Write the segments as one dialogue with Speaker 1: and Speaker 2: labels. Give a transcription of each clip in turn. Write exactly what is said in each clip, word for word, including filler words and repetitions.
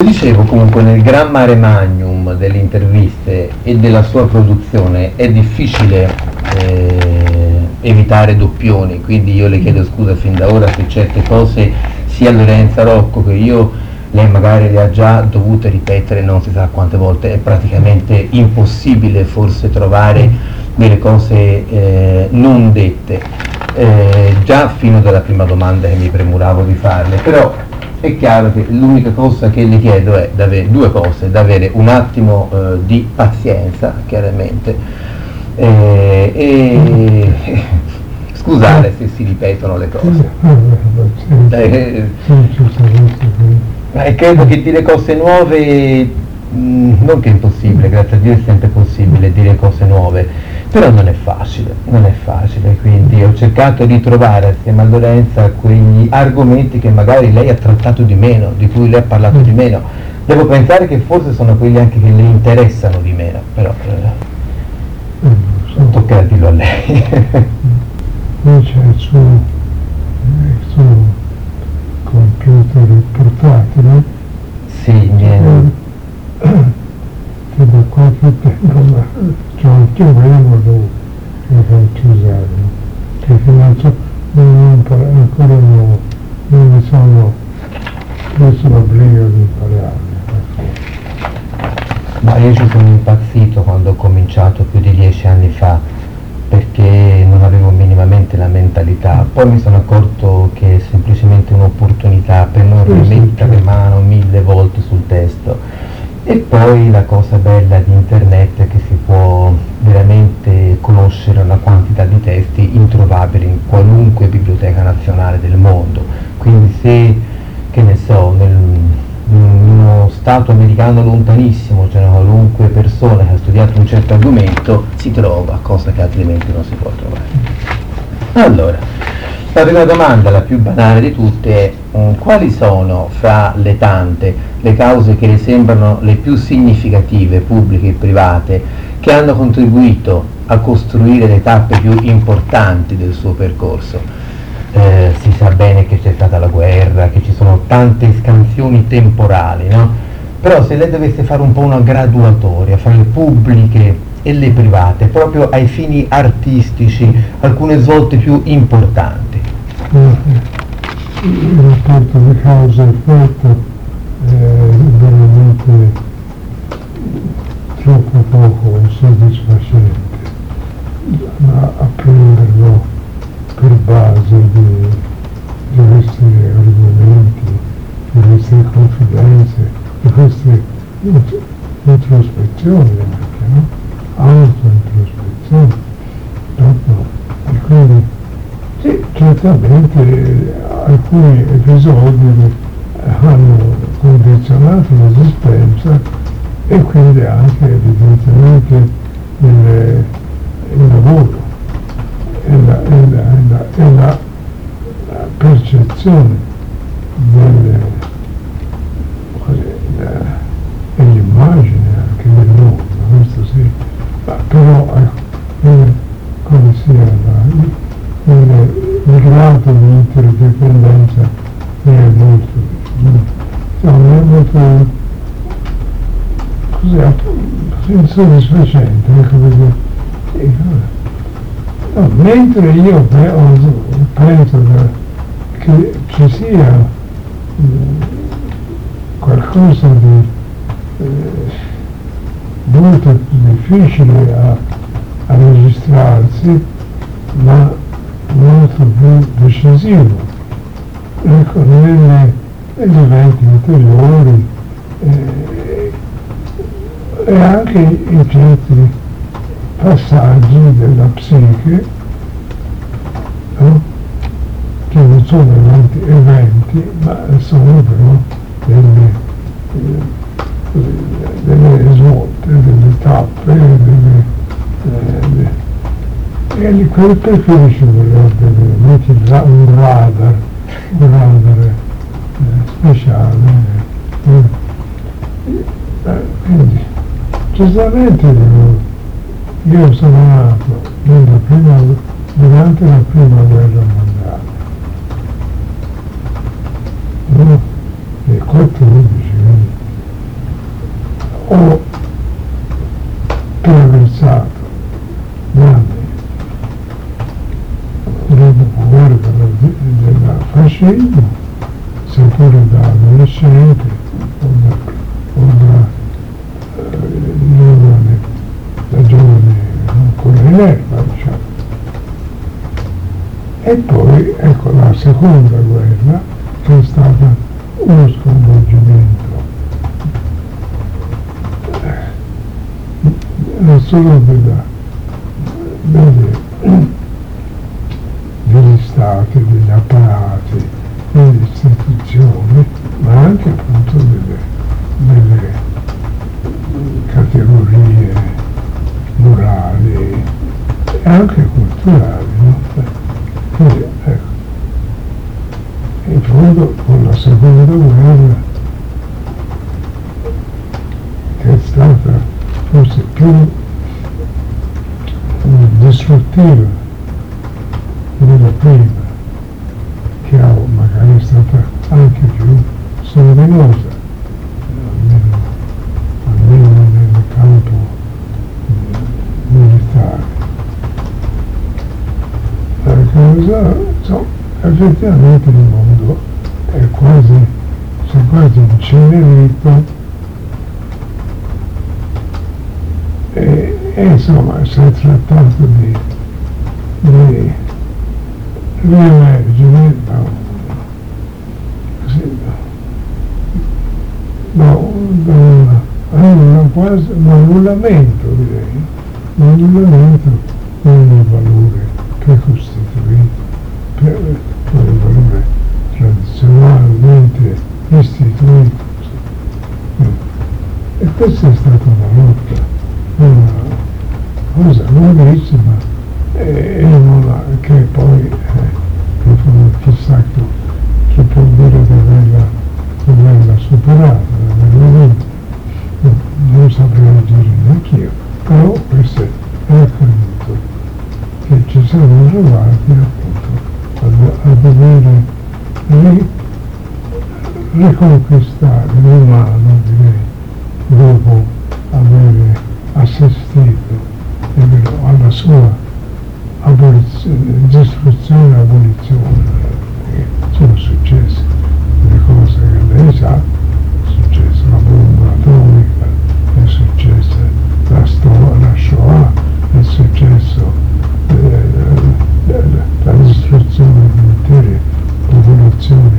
Speaker 1: dicevo, comunque nel gran mare magnum delle interviste e della sua produzione è difficile eh, evitare doppioni, quindi io le chiedo scusa fin da ora se certe cose, sia Lorenza Rocco che io, lei magari le ha già dovute ripetere non si sa quante volte. È praticamente impossibile forse trovare delle cose eh, non dette, eh, già fino dalla prima domanda che mi premuravo di farle, però è chiaro che l'unica cosa che le chiedo è d'avere due cose: da avere un attimo eh, di pazienza, chiaramente, eh, e scusare se si ripetono le cose. Eh, e credo che dire cose nuove, mh, non che è impossibile, grazie a Dio è sempre possibile dire cose nuove, però non è facile, non è facile, quindi ho cercato di trovare assieme a Lorenza quegli argomenti che magari lei ha trattato di meno, di cui lei ha parlato di meno. Devo pensare che forse sono quelli anche che le interessano di meno, però eh, toccherà dirlo a lei.
Speaker 2: Poi c'è il suo, il suo computer portatile.
Speaker 1: Sì, niente.
Speaker 2: Che da qualche tempo, ma c'è anche quello che faccio usare, perché non so, non impara, ancora non, non mi sono preso l'obbligo di imparare.
Speaker 1: Ma io ci sono impazzito quando ho cominciato più di dieci anni fa, perché non avevo minimamente la mentalità. Poi mi sono accorto che è semplicemente un'opportunità per non rimettere mano mille volte sul testo. E poi la cosa bella di internet è che si può veramente conoscere una quantità di testi introvabili in qualunque biblioteca nazionale del mondo. Quindi se, che ne so, nel, in uno stato americano lontanissimo c'è una qualunque persona che ha studiato un certo argomento, si trova, cosa che altrimenti non si può trovare. Allora, la prima domanda, la più banale di tutte, è um, quali sono fra le tante le cause che le sembrano le più significative, pubbliche e private, che hanno contribuito a costruire le tappe più importanti del suo percorso? Eh, si sa bene che c'è stata la guerra, che ci sono tante scansioni temporali, no? Però se lei dovesse fare un po' una graduatoria fra le pubbliche e le private, proprio ai fini artistici, alcune svolte più importanti.
Speaker 2: Il rapporto di causa e effetto è veramente troppo poco soddisfacente, ma a prenderlo per base di, di questi argomenti, di queste confidenze, di queste introspezioni anche, no? Auto-introspezioni. Dopo, e quindi sì, certamente alcuni episodi hanno condizionato l'esistenza e quindi anche evidentemente il, il lavoro e la, e la, e la, e la, la percezione delle, così, e l'immagine anche del mondo, questo sì, ma però come, come sia la, il, il grado di interdipendenza è molto, insomma, è molto così insoddisfacente, ecco, perché sì, no, mentre io penso che ci sia mh, qualcosa di eh, molto difficile a, a registrarsi, ma molto più decisivo, ecco, nelle, negli eventi interiori eh, e anche in certi passaggi della psiche, no? Che non sono eventi, eventi ma sono però delle, eh, delle svolte, delle tappe, delle, eh, e quel perché ci vorrebbe veramente un radar, un radar eh, speciale. Eh, eh, quindi, certamente io sono nato nella prima, durante la prima guerra mondiale, no? Nel quattordici, passato, anni, dopo guerra del fascismo, seppure da adolescente o da, o da eh, giovane, da giovane ancora in erba, diciamo. E poi ecco la seconda guerra, che è stata uno sconvolgimento non solo della, delle, degli stati, degli apparati, delle istituzioni, ma anche appunto delle, delle categorie morali e anche culturali, no? Quindi, ecco, in fondo con la seconda guerra, che è stata forse più distruttiva della prima, che ha magari è stata anche più sanguinosa, almeno, almeno nel campo militare. La cosa, insomma, effettivamente il mondo è quasi, si è quasi incenerito. E, e insomma si è trattato di, di riemergere da un, così, da, da una, una quasi un annullamento, direi, un annullamento di un valore precostituito, per, per un valore tradizionalmente istituito. E questa è stata una lotta, una cosa lunghissima e una che poi eh, chissà chi, chi può dire di averla, di averla superata, di averla vinta. Non saprei dire neanch'io, però questo è accaduto, che ci siamo trovati appunto a, a dover ri, riconquistare l'umano, direi, dopo aver assistito alla sua abolizione, distruzione e abolizione, perché sono successe le cose che lei sa, è successa la bomba atomica, è successa la, sto- la Shoah, è successo eh, la, la distruzione di intere popolazioni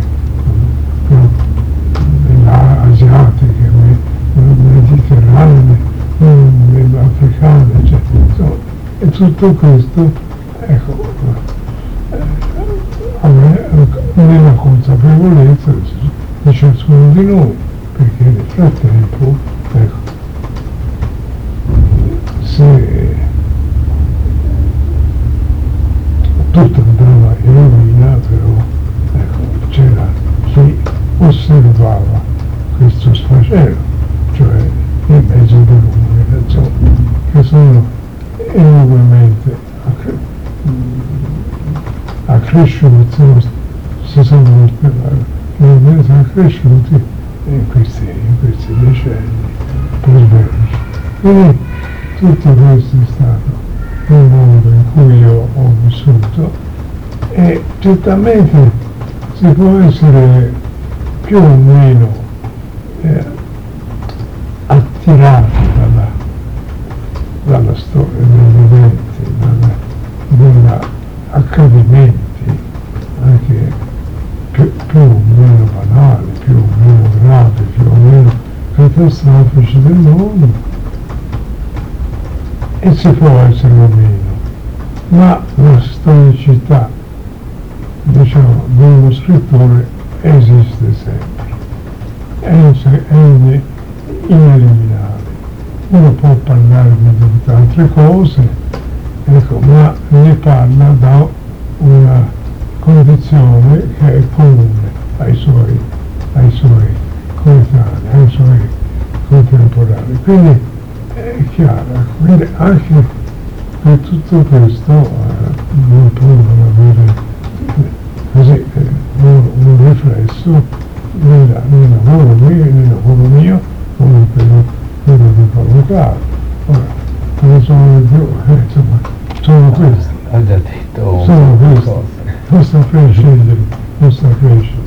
Speaker 2: eh, asiatiche, mediterranee, africane, eccetera. Insomma, e tutto questo, ecco, a me, nella consapevolezza di ciascuno di noi, perché nel frattempo, ecco, se tutto andava in rovina, però, ecco, c'era chi osservava questo sfacelo, cioè in mezzo dell'umiliazione, che sono enormemente accresciuti, si sono enormemente accresciuti in questi, in questi decenni presberici. Quindi tutto questo è stato un mondo in cui io ho vissuto e certamente si può essere più o meno eh, attirati dalla, dalla storia degli eventi, dagli accadimenti anche più, più o meno banali, più o meno gravi, più o meno catastrofici del mondo, e si può essere o meno, ma la storicità, diciamo, di uno scrittore esiste sempre, è, è in, ineliminabile. Uno può parlare di altre cose, ecco, ma ne parla da una condizione che è comune ai suoi, ai suoi coetanei, ai suoi contemporanei. Quindi è chiaro, quindi anche per tutto questo eh, non può non avere così eh, un, un riflesso nel, nel lavoro mio, nel lavoro mio come quello, quello di Paolo Claro. Ora, per sono più, eh, insomma, sono queste.
Speaker 1: Ho già detto
Speaker 2: Sono queste.
Speaker 1: cose.
Speaker 2: Non saprei scegliere, non saprei scegliere.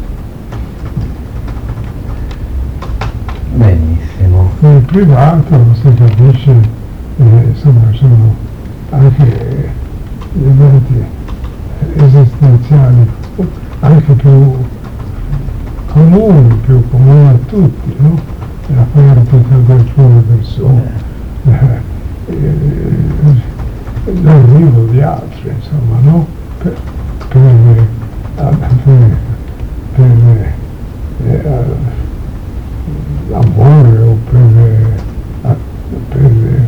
Speaker 1: Benissimo.
Speaker 2: Nel privato si capisce, eh, insomma, sono anche gli eventi esistenziali anche più comuni, più comuni a tutti, no? La perdita di alcune persone, eh, eh, l'arrivo di altre, insomma, no? Per, per, per, per eh, l'amore o per, per,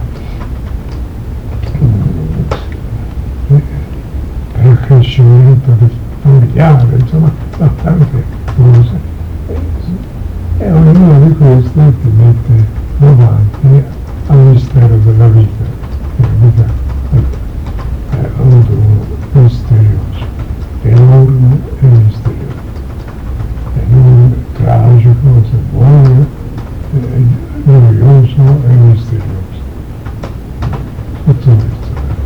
Speaker 2: per il crescimento familiare, insomma, tante cose. E ognuno di questi ti mette davanti al mistero della vita. La vita è un misterioso, enorme e misterioso, enorme, tragico, se vuoi, noioso e misterioso. Tutto questo.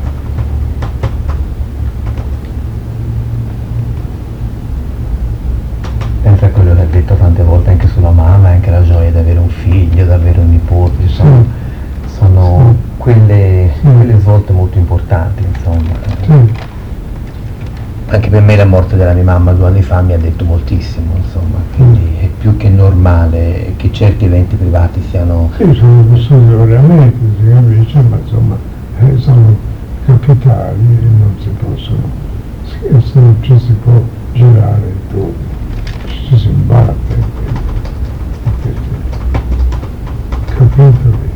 Speaker 1: Pensa a quello che ha detto tante volte anche sulla mamma, anche la gioia di avere un figlio, di avere un nipote, sono,
Speaker 2: Sì.
Speaker 1: sono
Speaker 2: Sì.
Speaker 1: Quelle,
Speaker 2: Sì.
Speaker 1: quelle svolte molto importanti, insomma.
Speaker 2: Sì.
Speaker 1: Anche per me la morte della mia mamma due anni fa mi ha detto moltissimo, insomma, quindi
Speaker 2: Mm.
Speaker 1: è più che normale che certi eventi privati siano...
Speaker 2: Sì, sono vissuti veramente, si capisce, ma insomma, eh, sono capitali e non si possono, se non ci si può girare intorno, ci si imbatte. Capito?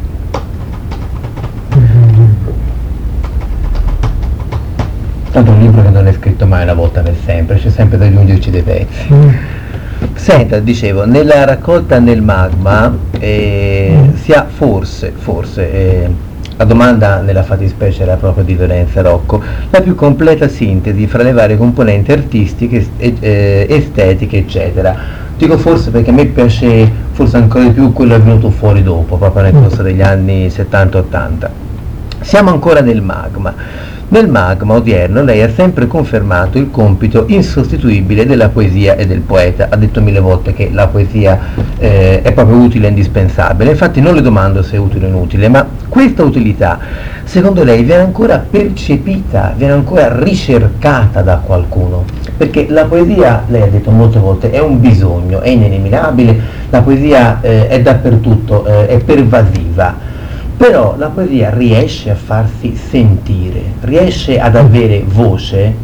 Speaker 1: Tanto un libro che non è scritto mai una volta per sempre, c'è sempre da aggiungerci dei pezzi.
Speaker 2: Mm.
Speaker 1: Senta, dicevo, nella raccolta nel magma eh,
Speaker 2: Mm.
Speaker 1: si ha forse, forse, eh, la domanda nella fattispecie era proprio di Lorenza Rocco, la più completa sintesi fra le varie componenti artistiche, est- eh, estetiche, eccetera. Dico forse perché a me piace forse ancora di più quello che è venuto fuori dopo, proprio nel corso degli anni settanta ottanta. Siamo ancora nel magma. Nel magma odierno lei ha sempre confermato il compito insostituibile della poesia e del poeta. Ha detto mille volte che la poesia eh, è proprio utile e indispensabile. Infatti non le domando se è utile o inutile, ma questa utilità, secondo lei, viene ancora percepita, viene ancora ricercata da qualcuno? Perché la poesia, lei ha detto molte volte, è un bisogno, è ineliminabile, la poesia eh, è dappertutto, eh, è pervasiva. Però la poesia riesce a farsi sentire, riesce ad avere voce?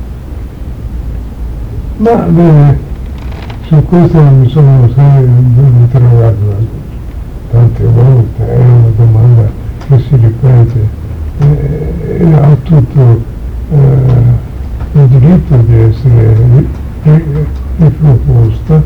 Speaker 2: Ma bene, su questo mi sono sempre interrogato tante volte, è una domanda che si ripete eh, e ha tutto eh, il diritto di essere riproposta.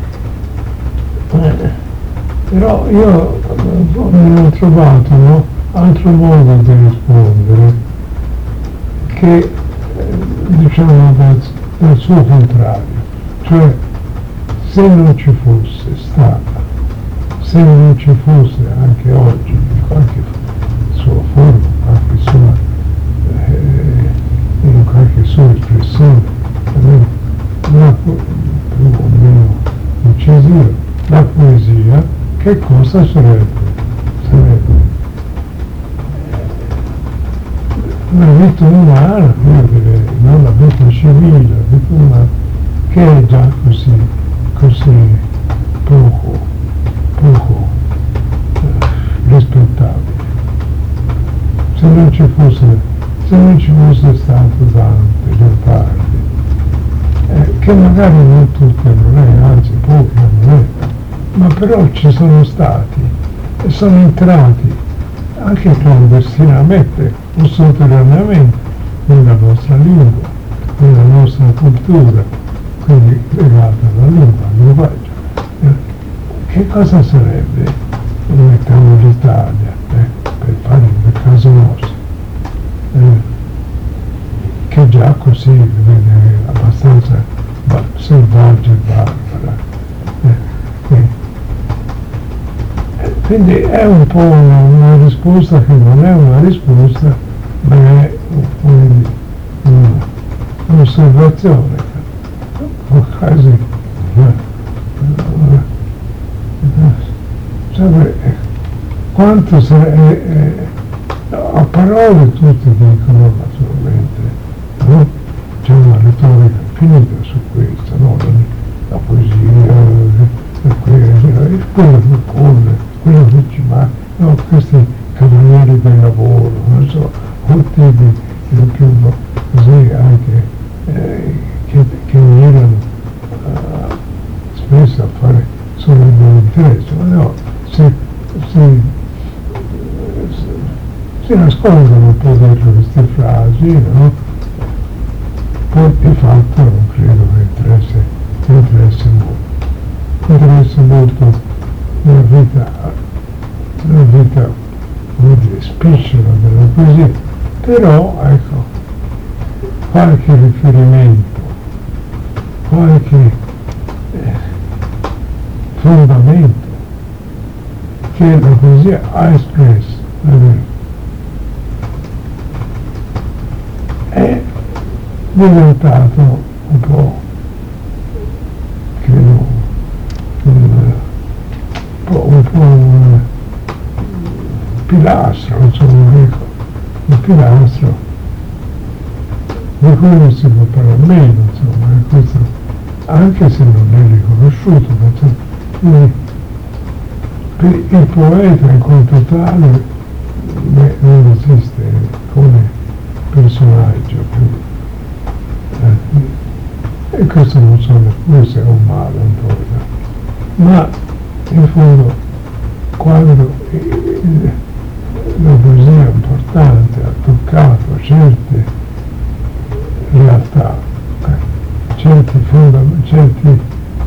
Speaker 2: Eh, Però io mi ho trovato, no, altro modo di rispondere che eh, diciamo del, del suo contrario, cioè se non ci fosse stata, se non ci fosse anche oggi in qualche sua forma, qualche sua, eh, in qualche sua espressione, la, più o meno incisiva, la poesia, che cosa sarebbe? Sarebbe la vita umana, io direi, non la vita civile, la vita umana, che è già così, così poco, poco eh, rispettabile. Se non ci fosse, se non ci fosse stato Dante, Leopardi, eh, che magari non tutti non è, anzi pochi non è, ma però ci sono stati e sono entrati anche clandestinamente o sotterraneamente nella nostra lingua, nella nostra cultura, quindi legata alla lingua, al linguaggio. Eh, che cosa sarebbe, mettiamo l'Italia, eh, per fare il caso nostro, eh, che già così vede abbastanza ba- selvaggia e barbara. Eh, eh. Quindi è un po' una, una risposta che non è una risposta ma è un, un, un'osservazione, o quasi una, una, una, sape, quanto se è, è, a parole tutti dicono naturalmente, no? C'è una retorica finita su questo, no? La poesia, quello, quello che corre, quello che ci va, no? Questi cavalieri del lavoro, non so, tutti di, di più così anche eh, che, che mirano uh, spesso a fare solo il loro interesse, ma no, se, se, se, si nascondono un po' dentro queste frasi, no? Poi di fatto non credo che interesse, interesse molto, interessa molto la vita, la vita, come dire, spicciola della poesia, però ecco, qualche riferimento, qualche eh, fondamento che la poesia ha espresso, è diventato un po', credo, un po', un, po un pilastro, insomma, ecco, un pilastro di cui non si può parlare meno, insomma, questo, anche se non è riconosciuto, ma per il poeta in quanto tale non esiste come personaggio più. E questo non so neppure se è un male, un problema, ma in fondo quando eh, la poesia importante ha toccato certe realtà, eh, certi fondamenti, certi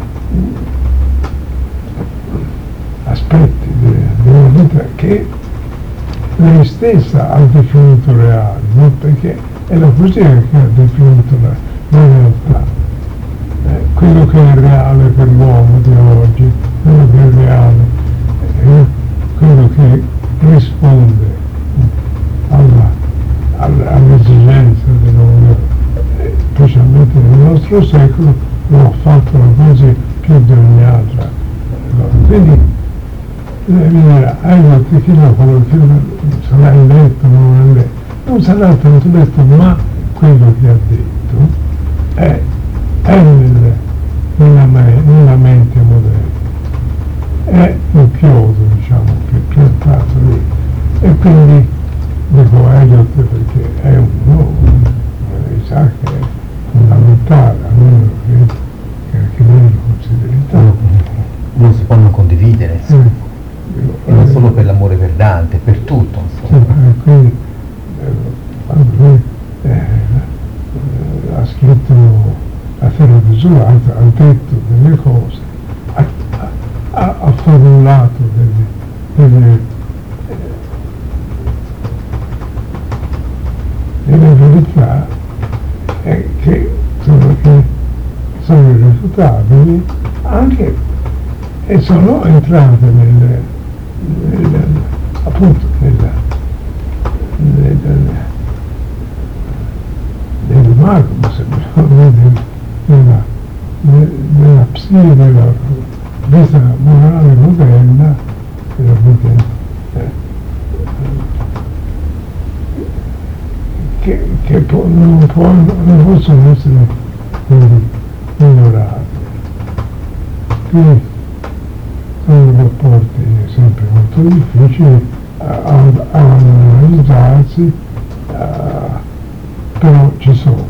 Speaker 2: aspetti della vita che lei stessa ha definito reali, no? Perché è la poesia che ha definito la, la realtà, eh, quello che è reale per l'uomo di oggi, quello che è reale, eh, quello che risponde alla, alla, all'esigenza dell'uomo, eh, specialmente nel nostro secolo, lo ha fatto la poesia più di ogni altra. Quindi devi dire, hai detto che no, quello che sarà letto, non è letto. Non sarà tanto detto, ma quello che ha detto è, è nel, nella, nella mente moderna, è il chiodo, diciamo, che è piantato lì. E quindi dico Eliot perché è uno, lei sa che è fondamentale, almeno che, che anche lei lo consideri tale.
Speaker 1: Non si può non condividere,
Speaker 2: Eh,
Speaker 1: dico, e non solo per l'amore per Dante, per tutto, insomma.
Speaker 2: Sì, eh, quindi, quando lui eh, ha scritto la terra desolata, ha detto delle cose, ha, ha, ha formulato delle, delle, eh, delle verità eh, che, sono, che sono irrefutabili anche e sono entrate nel, nel, appunto nella nel, nel magma, se vogliamo, nella, nella psiche della vita morale moderna, della vita, eh, che, che può, non, può, non possono essere quindi ignorati. Quindi sono rapporti sempre molto difficili a, a analizzarsi, uh, però ci sono.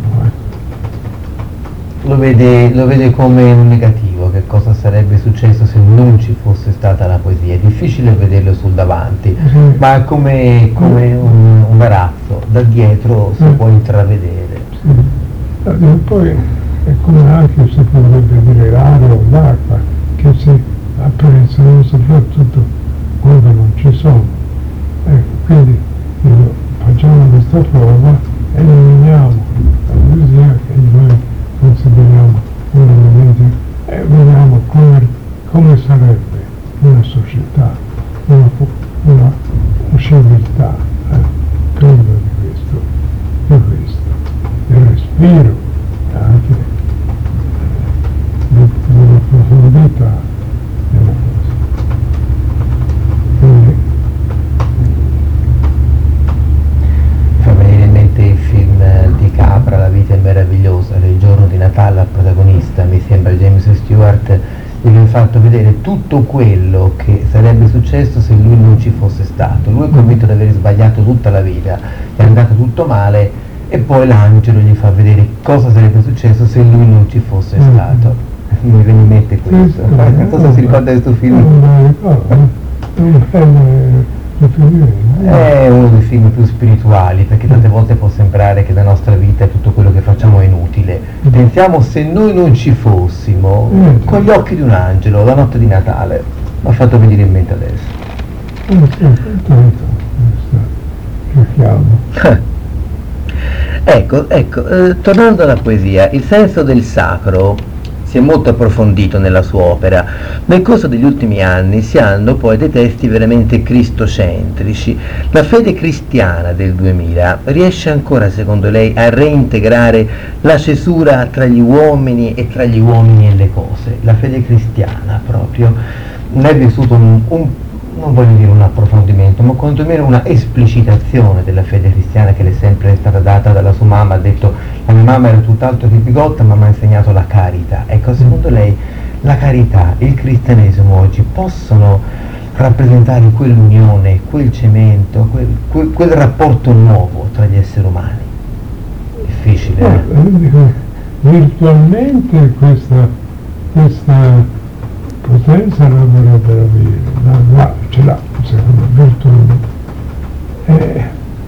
Speaker 2: Ecco.
Speaker 1: Lo vede, lo vede come un negativo, che cosa sarebbe successo se non ci fosse stata la poesia. È difficile vederlo sul davanti, sì. Ma come, come un, un arazzo, da dietro si sì. Può intravedere.
Speaker 2: Sì. E poi è come anche si potrebbe dire l'aria o l'acqua, che si apprezzano soprattutto quando non ci sono. Ecco, quindi io, facciamo questa prova e eliminiamo la poesia che noi consideriamo un elemento e vediamo come, come sarebbe una società, una, una, una civiltà, eh, prima di questo.
Speaker 1: sembra, James Stewart, gli aveva fatto vedere tutto quello che sarebbe successo se lui non ci fosse stato. Lui è convinto di aver sbagliato tutta la vita, gli è andato tutto male, e poi l'angelo gli fa vedere cosa sarebbe successo se lui non ci fosse
Speaker 2: Mm.
Speaker 1: stato. Mi viene in mente questo.
Speaker 2: Sì,
Speaker 1: Non so se si ricorda di questo film.
Speaker 2: Non me lo ricordo, è un film riferimento.
Speaker 1: È uno dei film più spirituali, perché tante volte può sembrare che la nostra vita e tutto quello che facciamo è inutile. Pensiamo se noi non ci fossimo,
Speaker 2: Mm.
Speaker 1: con gli occhi di un angelo, la notte di Natale. Mi ha fatto venire in mente adesso.
Speaker 2: Eh sì, tanto, questo richiamo.
Speaker 3: Ecco, ecco, eh, tornando alla poesia, il senso del sacro si è molto approfondito nella sua opera. Nel corso degli ultimi anni si hanno poi dei testi veramente cristocentrici. La fede cristiana del duemila riesce ancora, secondo lei, a reintegrare la cesura tra gli uomini e
Speaker 1: Tra gli uomini e le cose. La fede cristiana proprio ne è vissuto un, un non voglio dire un approfondimento, ma quantomeno una esplicitazione della fede cristiana che le è sempre stata data dalla sua mamma. Ha detto: la mia mamma era tutt'altro che bigotta, ma mi ha insegnato la carità. Ecco, secondo lei la carità e il cristianesimo oggi possono rappresentare quell'unione, quel cemento, quel, quel, quel rapporto nuovo tra gli esseri umani? Difficile, eh?
Speaker 2: Guarda, virtualmente questa, questa potenza la dovrebbero avere, ma là ce l'ha, secondo me, virtualmente. E,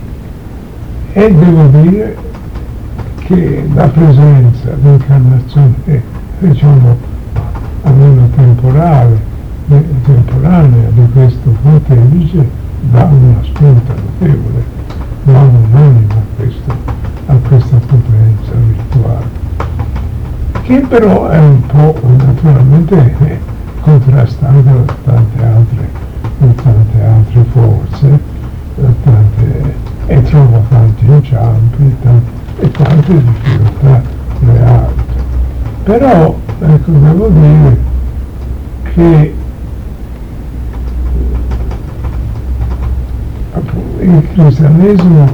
Speaker 2: e devo dire che la presenza, l'incarnazione, diciamo, almeno temporale, eh, temporanea di questo pontefice dà una spinta notevole, dà un'anima a, questo, a questa potenza virtuale, che però è un po' naturalmente eh, contrastata da tante altre, da tante altre forze, da tante, e trova tanti inciampi tante, e tante difficoltà reali. Però ecco, devo dire che appunto, il cristianesimo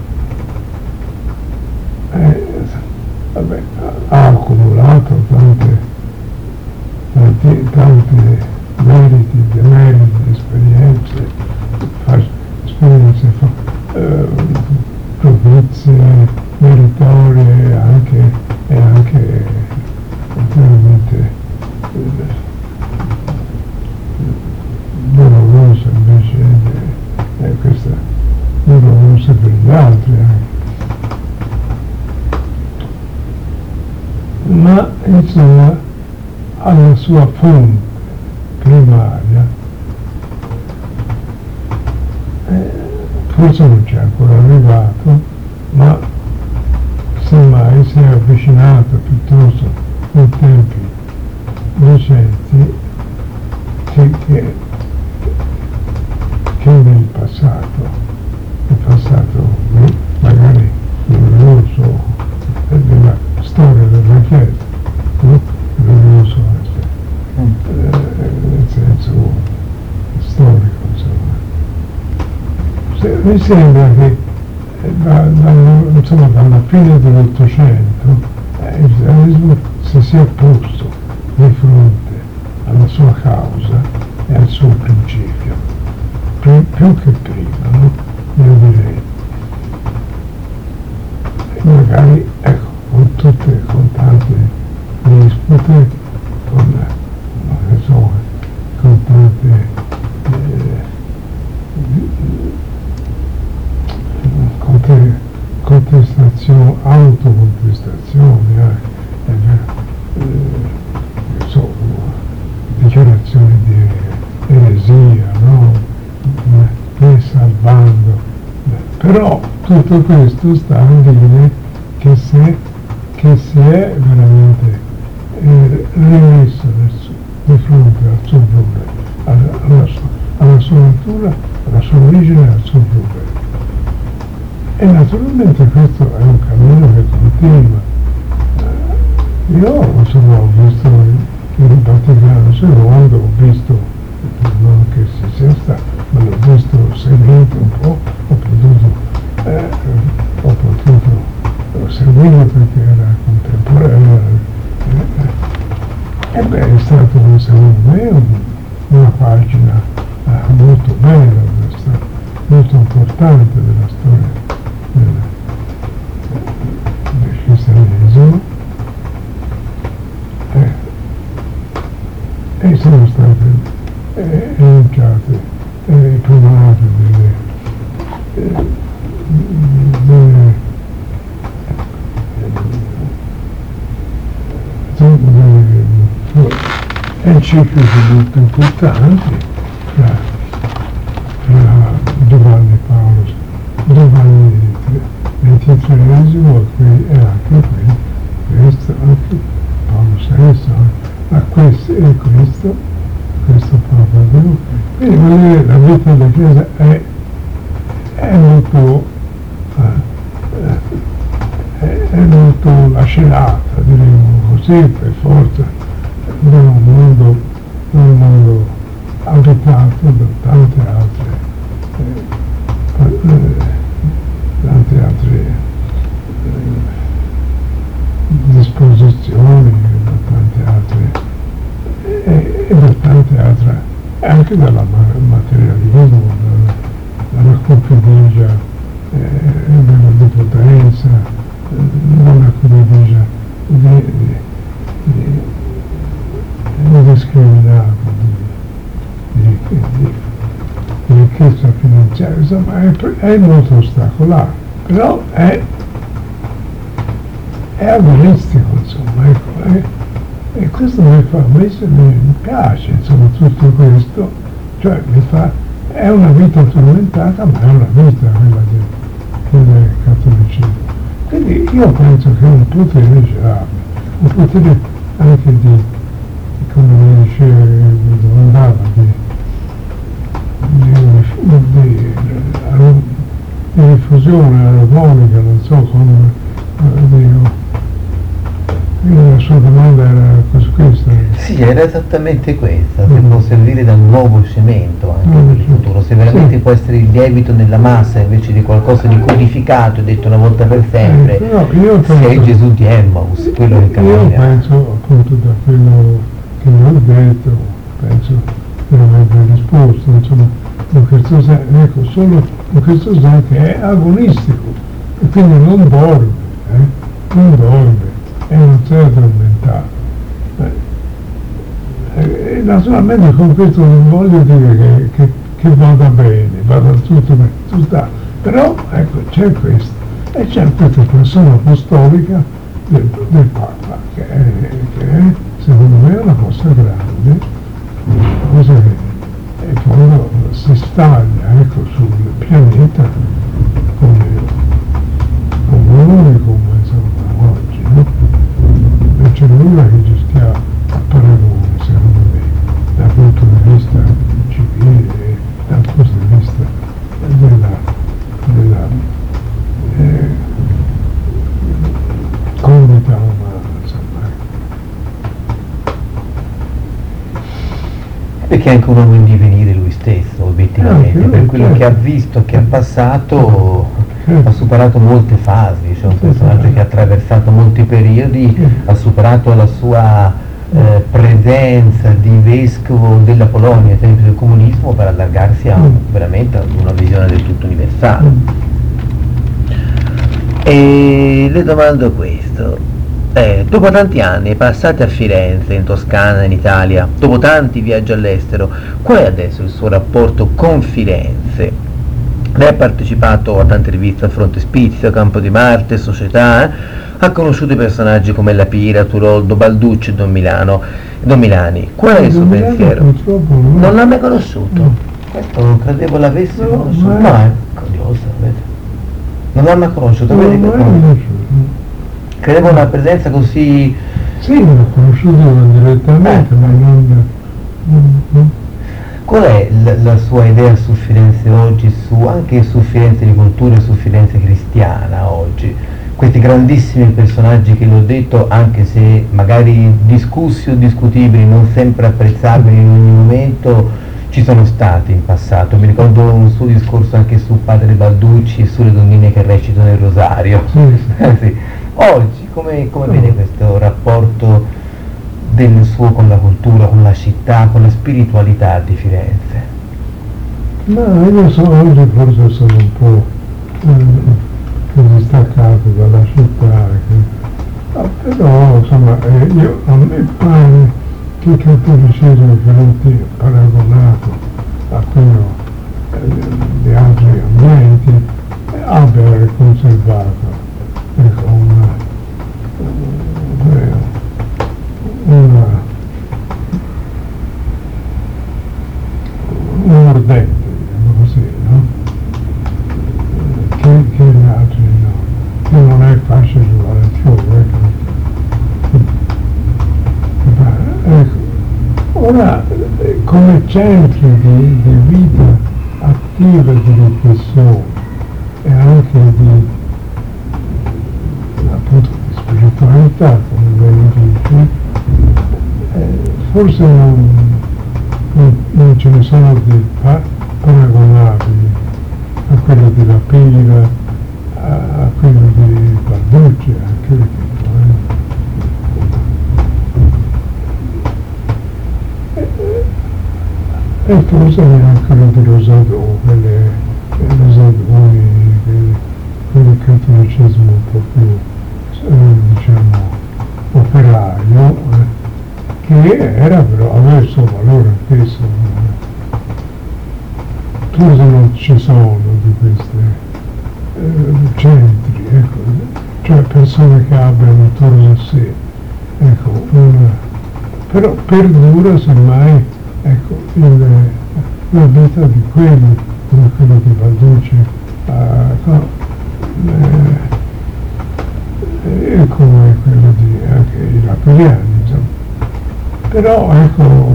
Speaker 2: è, vabbè, ha accumulato tante tanti, tanti meriti, demeriti, esperienze, fa, esperienze fa, eh, propizie, meritorie anche, e anche veramente eh, dolorose invece, eh, questa dolorose per gli altri anche. Ma insomma alla sua fonte primaria, eh, forse non c'è ancora arrivato, ma semmai si è avvicinato piuttosto in tempi recenti che, che, che nel passato, nel passato magari glorioso della storia della Chiesa, no? Glorioso eh, nel senso storico, insomma. Se, mi sembra che eh, da, da, insomma, dalla fine dell'Ottocento eh, il cristianesimo si sia posto di fronte alla sua causa e al suo principio, più, più che prima, no? Io direi. E magari, ecco, con tutte, con tante dispute, con, non so, con tante eh, conte, contestazioni, autocontestazioni, eh, eh, so, dichiarazioni di eresia, no? Ne salvando. Però tutto questo sta a dire che, se, che si è veramente eh, rimesso su, di fronte al suo problema, alla, alla, sua, alla sua natura, alla sua origine e al suo problema. E naturalmente questo è un cammino che continua. Eh, io insomma, ho visto il Vaticano secondo, ho visto, non che si sia stato, ma l'ho visto seguito un po', ho potuto, eh, ho potuto seguirlo perché era contemporaneo, eh, stato secondo me un, una pagina eh, molto bella, molto importante della storia del, del cristianesimo, eh, e sono state eh, enunciate e provate delle, eh, delle, eh, delle encicliche molto importanti fra, fra Giovanni Paolo Giovanni ventitreesimo e anche qui, questo, anche Paolo sesto, a questo e questo questo Papa. Quindi vuol dire, la vita della Chiesa è, è molto eh, è, è molto lacerata, diremo così, per forza, da un mondo, da un mondo abitato da tante altre eh, eh, tante altre eh, disposizioni, da tante altre e, e da tante altre, anche dal materialismo, dalla, dalla confidenza eh, della di potenza, eh, dalla confidenza di, di, di, di discriminato, di, di, di, di ricchezza finanziaria, insomma è, è molto ostacolato, però è, è agonistico, insomma, ecco, è, e questo mi fa, mi, mi piace, insomma, tutto questo, cioè mi fa, è una vita tormentata, ma è una vita quella del, del cattolicesimo. Quindi io penso che un potere ce l'abbia, un potere anche di, come mi diceva, mi domandava, di, di, di, di, di diffusione armonica, non so come, di, la sua domanda era questa?
Speaker 3: Sì, era esattamente questa, se mm. può servire da un nuovo cemento anche mm. per il futuro, se veramente sì. può essere il lievito nella massa invece di qualcosa di codificato e detto una volta per sempre, eh, no, io penso, se è Gesù di Emmaus, quello che cammina.
Speaker 2: Io penso, appunto, da quello che mi ho detto, penso che non abbia risposto, insomma, in questo senso, ecco, solo in questo senso che è agonistico, e quindi non dorme, eh, non dorme. E non si è addormentato. E naturalmente con questo non voglio dire che, che, che vada bene, vada tutto bene, tutta, però ecco c'è questo, e c'è questa persona apostolica del, del Papa, che è, che è secondo me una cosa grande, una cosa che e quando si staglia ecco, sul pianeta come, come noi, come insomma oggi, no? Non c'è nulla che ci stia a paragone, secondo me, dal punto di vista civile, dal punto di vista della, della eh, comunità umana, insomma.
Speaker 3: Perché è anche un uomo in divenire lui stesso, obiettivamente,
Speaker 2: eh,
Speaker 3: per quello
Speaker 2: certo.
Speaker 3: che ha visto, che ha passato, certo. ha superato molte fasi, cioè un personaggio che ha attraversato molti periodi,
Speaker 2: certo.
Speaker 3: ha superato la sua eh, presenza di vescovo della Polonia ai tempi del comunismo per allargarsi a
Speaker 2: mm.
Speaker 3: veramente ad una visione del tutto universale. Mm. E le domando questo. Eh, dopo tanti anni passati a Firenze, in Toscana, in Italia, dopo tanti viaggi all'estero, qual è adesso il suo rapporto con Firenze? Lei ha partecipato a tante riviste a Frontespizio, Campo di Marte, Società, eh? ha conosciuto i personaggi come La Pira, Turoldo, Balducci e Don Milano, Don Milani. Qual è il suo
Speaker 2: Milano,
Speaker 3: pensiero?
Speaker 2: Non,
Speaker 3: non l'ha mai conosciuto?
Speaker 2: No.
Speaker 3: Questo credevo l'avesse
Speaker 2: no,
Speaker 3: conosciuto.
Speaker 2: Ma...
Speaker 3: No, è curioso, vedi? Non l'ha mai conosciuto,
Speaker 2: no,
Speaker 3: vedi?
Speaker 2: Non l'ho conosciuto.
Speaker 3: Credevo una presenza così...
Speaker 2: Sì, l'ho conosciuto direttamente, eh. ma non... non, non.
Speaker 3: Qual è la, la sua idea su Firenze oggi, su, anche su Firenze di cultura e su Firenze cristiana oggi? Questi grandissimi personaggi che l'ho detto, anche se magari discussi o discutibili, non sempre apprezzabili in ogni momento, ci sono stati in passato. Mi ricordo un suo discorso anche su Padre Balducci e sulle donnine che recitano il rosario.
Speaker 2: Sì, sì.
Speaker 3: sì. Oggi come, come no. vede questo rapporto
Speaker 1: del suo con la cultura, con la città, con la spiritualità di Firenze?
Speaker 2: Ma io sono oggi forse sono un po' eh, distaccato dalla città, che, ah, però insomma eh, io, a me pare che il cattolicesimo che non ti paragonato a quello eh, di altri ambienti eh, abbia conservato ecco, una, una, un mordente, diciamo così, no? Che, che gli altri no. Che non è facile trovare più, ecco. Ma, ecco. Ora, come centri di, di vita attiva di riflessione e anche di, appunto, di spiritualità, come bene dice, eh, forse non, non, non ce ne sono di pa- paragonabili a quello della Pira, a, a quello di Balducci, anche eh. E forse anche quello di Rosadò, quelle Rosadoni, quel cattolicesimo un po' più, eh, diciamo, operaio, eh, che era però, aveva il suo valore anch'esso. Forse non ci sono di questi eh, centri, ecco, cioè persone che abbiano attorno a sé, ecco, una, però perdura semmai ecco, il, la vita di quelli, come quello di Balducci, uh, no, eh, e come quello di anche i Raperiani, insomma. Però ecco,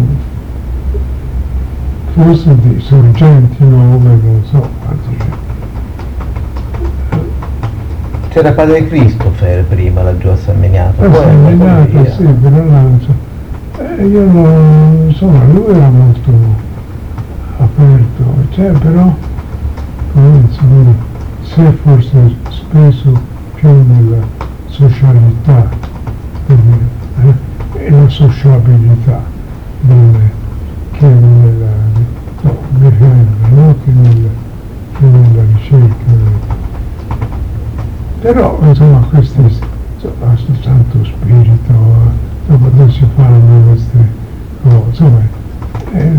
Speaker 2: forse di sorgenti nuove, non so, quanti c'è.
Speaker 1: C'era padre Christopher prima laggiù a San Miniato,
Speaker 2: Ah,
Speaker 1: poi
Speaker 2: San
Speaker 1: è andato
Speaker 2: Miniato,
Speaker 1: via.
Speaker 2: sì, però non so. Eh, io non, insomma, lui era molto aperto, cioè, però, come insomma, se forse spesso più nella socialità eh, e la sociabilità delle, che nella, no, no, che, nella, che nella ricerca. Però, insomma, questi, insomma, sto Santo Spirito, dove si fanno queste cose, insomma, eh,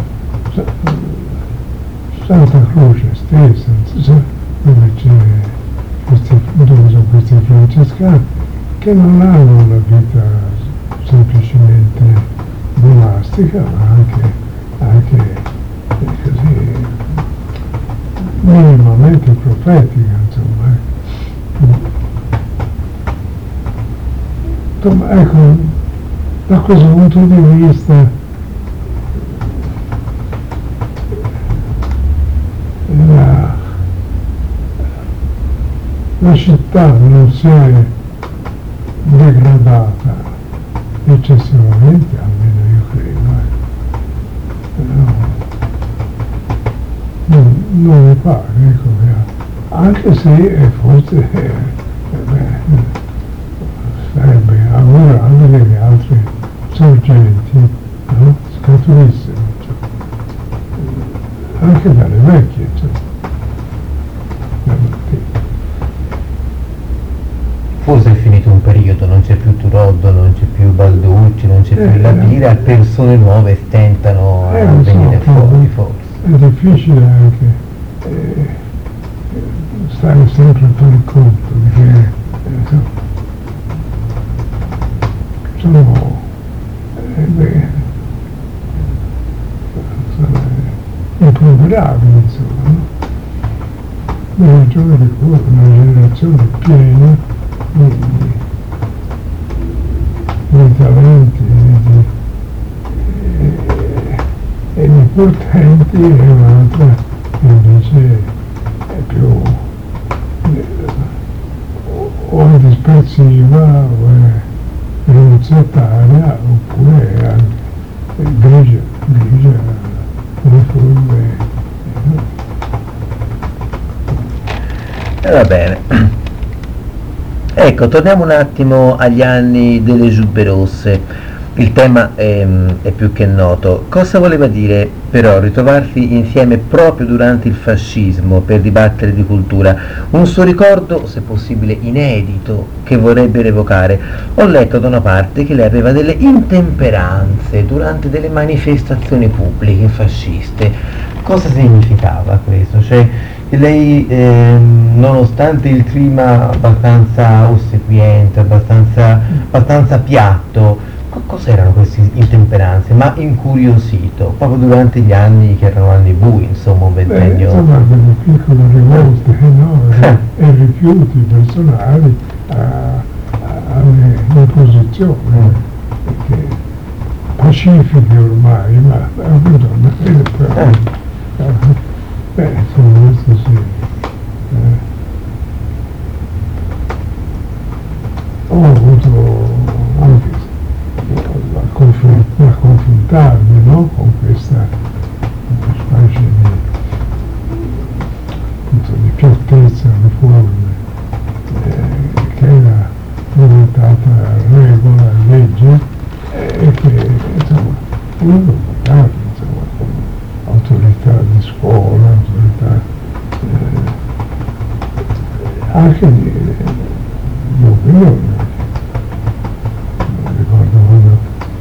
Speaker 2: Santa Croce stessa, dove c'è questi, dove sono questi francescani che non hanno una vita semplicemente monastica, ma anche, anche così minimamente profetica, insomma. Insomma, ecco, da questo punto di vista la, la città non si è degradata eccessivamente, almeno io credo, eh. No, non, non mi pare, ecco, anche se eh, forse eh, beh, sarebbe augurabile che altre sorgenti no, scaturissero, cioè, anche dalle vecchie, cioè,
Speaker 1: Forse è finito un periodo, non c'è più Turoddo, non c'è più Balducci, non c'è
Speaker 2: Eh,
Speaker 1: più la
Speaker 2: eh.
Speaker 1: Pira, persone nuove stentano
Speaker 2: Eh,
Speaker 1: a
Speaker 2: lo so,
Speaker 1: venire fuori,
Speaker 2: però
Speaker 1: forse.
Speaker 2: è difficile anche eh, stare sempre a fare conto, perché eh, so, sono eh, beh, sono imponderabili, insomma, no? Una giovane curva, una generazione piena di, di talenti di, eh, e di portenti, e un'altra che invece è più eh, o è dispersiva o è rinunciataria oppure è anche grigia, grigia, uniforme. Eh.
Speaker 3: E va bene. Ecco, torniamo un attimo agli anni delle giubbe rosse. Il tema è, è più che noto. Cosa voleva dire però ritrovarsi insieme proprio durante il fascismo per dibattere di cultura? Un suo ricordo, se possibile inedito, che vorrebbe rievocare. Ho letto da una parte che lei aveva delle intemperanze durante delle manifestazioni pubbliche fasciste. Cosa significava questo? Cioè, che lei, ehm, nonostante il clima abbastanza ossequiente, abbastanza, abbastanza piatto, cos'erano queste intemperanze? Ma incuriosito, proprio durante gli anni che erano anni bui, insomma, un ventennio.
Speaker 2: Beh, insomma, delle piccole rivolte, no? e, e rifiuti personali a, a, alle opposizioni, perché pacifiche ormai, ma ha avuto una eh. Beh, insomma, questo sì. Eh. Ho avuto anche a, confr- a confrontarmi, no? Con questa specie di, appunto, di piattezza uniforme eh, che era diventata regola, legge e che insomma uno lo pagava, insomma, come autorità di scuola, autorità eh, anche di, di opinione. Ricordo quando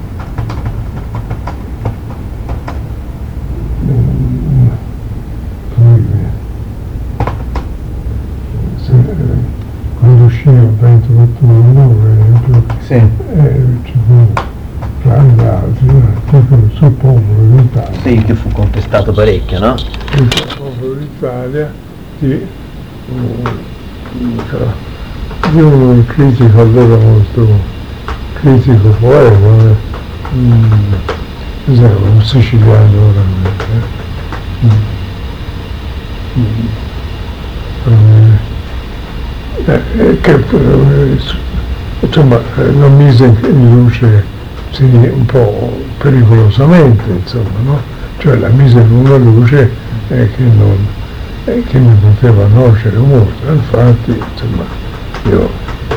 Speaker 2: quando uscì il venti ottobre, per esempio,
Speaker 1: Sì.
Speaker 2: eh, ci fu tra gli altri un articolo sul popolo d'Italia.
Speaker 3: Sì, che fu contestato parecchio, no?
Speaker 2: Il popolo d'Italia di, di un critico allora molto critico poeta, mm, un siciliano veramente. Mm. Mm. Eh, che eh, insomma lo mise in luce sì, un po' pericolosamente, insomma, no? Cioè la mise in una luce eh, che non eh, che mi poteva nuocere molto. Infatti, insomma, io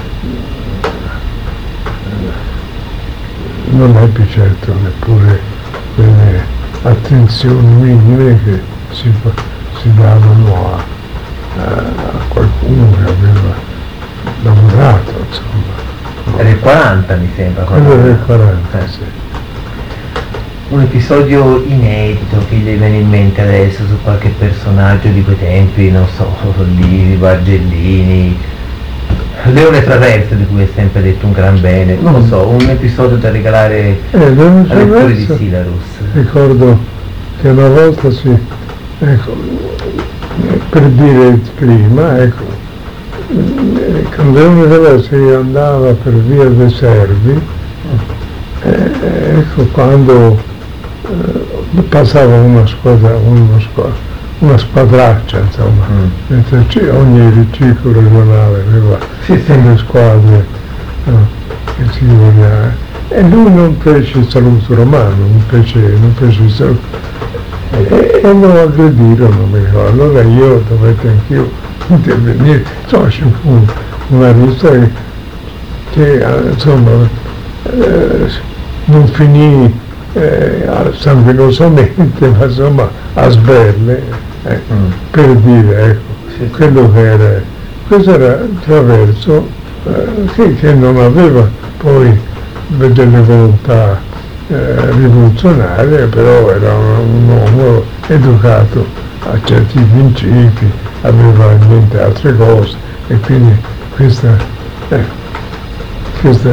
Speaker 2: eh, non ebbi certo neppure quelle attenzioni minime che si, si davano a a qualcuno che aveva lavorato, insomma.
Speaker 3: Era il quaranta, mi sembra.
Speaker 2: Quello del quaranta,
Speaker 3: Eh.
Speaker 2: sì.
Speaker 3: Un episodio inedito che gli viene in mente adesso su qualche personaggio di quei tempi, non so, Livi, Bargellini, Leone Traverso, di cui è sempre detto un gran bene, non lo so, un episodio da regalare
Speaker 2: Eh,
Speaker 3: ai lettori di
Speaker 2: Traverso,
Speaker 3: Silarus.
Speaker 2: ricordo che una volta si, ecco, per dire il clima, ecco, con Leone Traverso si andava per via dei Servi, eh, ecco, quando eh, passava una squadra, una, squadra, una squadraccia, insomma,
Speaker 3: Mm.
Speaker 2: mentre c- ogni riciclo regionale aveva
Speaker 3: Sì, sì.
Speaker 2: delle squadre no, che si voleva, e lui non fece il saluto romano, non fece, non fece il saluto. E, e lo aggredirono, mi ricordo. Allora io dovetti anch'io intervenire, insomma ci fu una rissa che, che insomma eh, non finì eh, sanguinosamente, ma insomma a sberle, eh,
Speaker 3: Mm.
Speaker 2: per dire, ecco,
Speaker 3: Sì.
Speaker 2: quello che era. Questo era Traverso, eh, che, che non aveva poi delle volontà Eh, rivoluzionaria, però era un, un uomo educato a certi principi, aveva in mente altre cose e quindi questa, eh, questa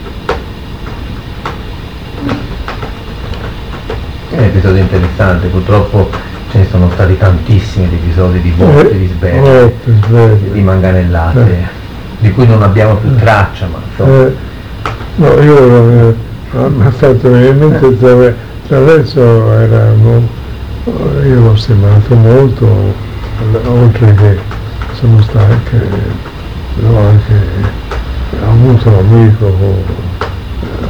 Speaker 3: È un episodio interessante, purtroppo ce ne sono stati tantissimi di episodi di botte, di sberle,
Speaker 2: botte, sberle.
Speaker 3: di manganellate,
Speaker 2: Eh.
Speaker 3: di cui non abbiamo più traccia, ma insomma.
Speaker 2: Eh, no, io eh, mi ha fatto veramente Trave- Traverso era un, io l'ho stimato molto, oltre che sono stato anche, l'ho anche avuto un amico eh,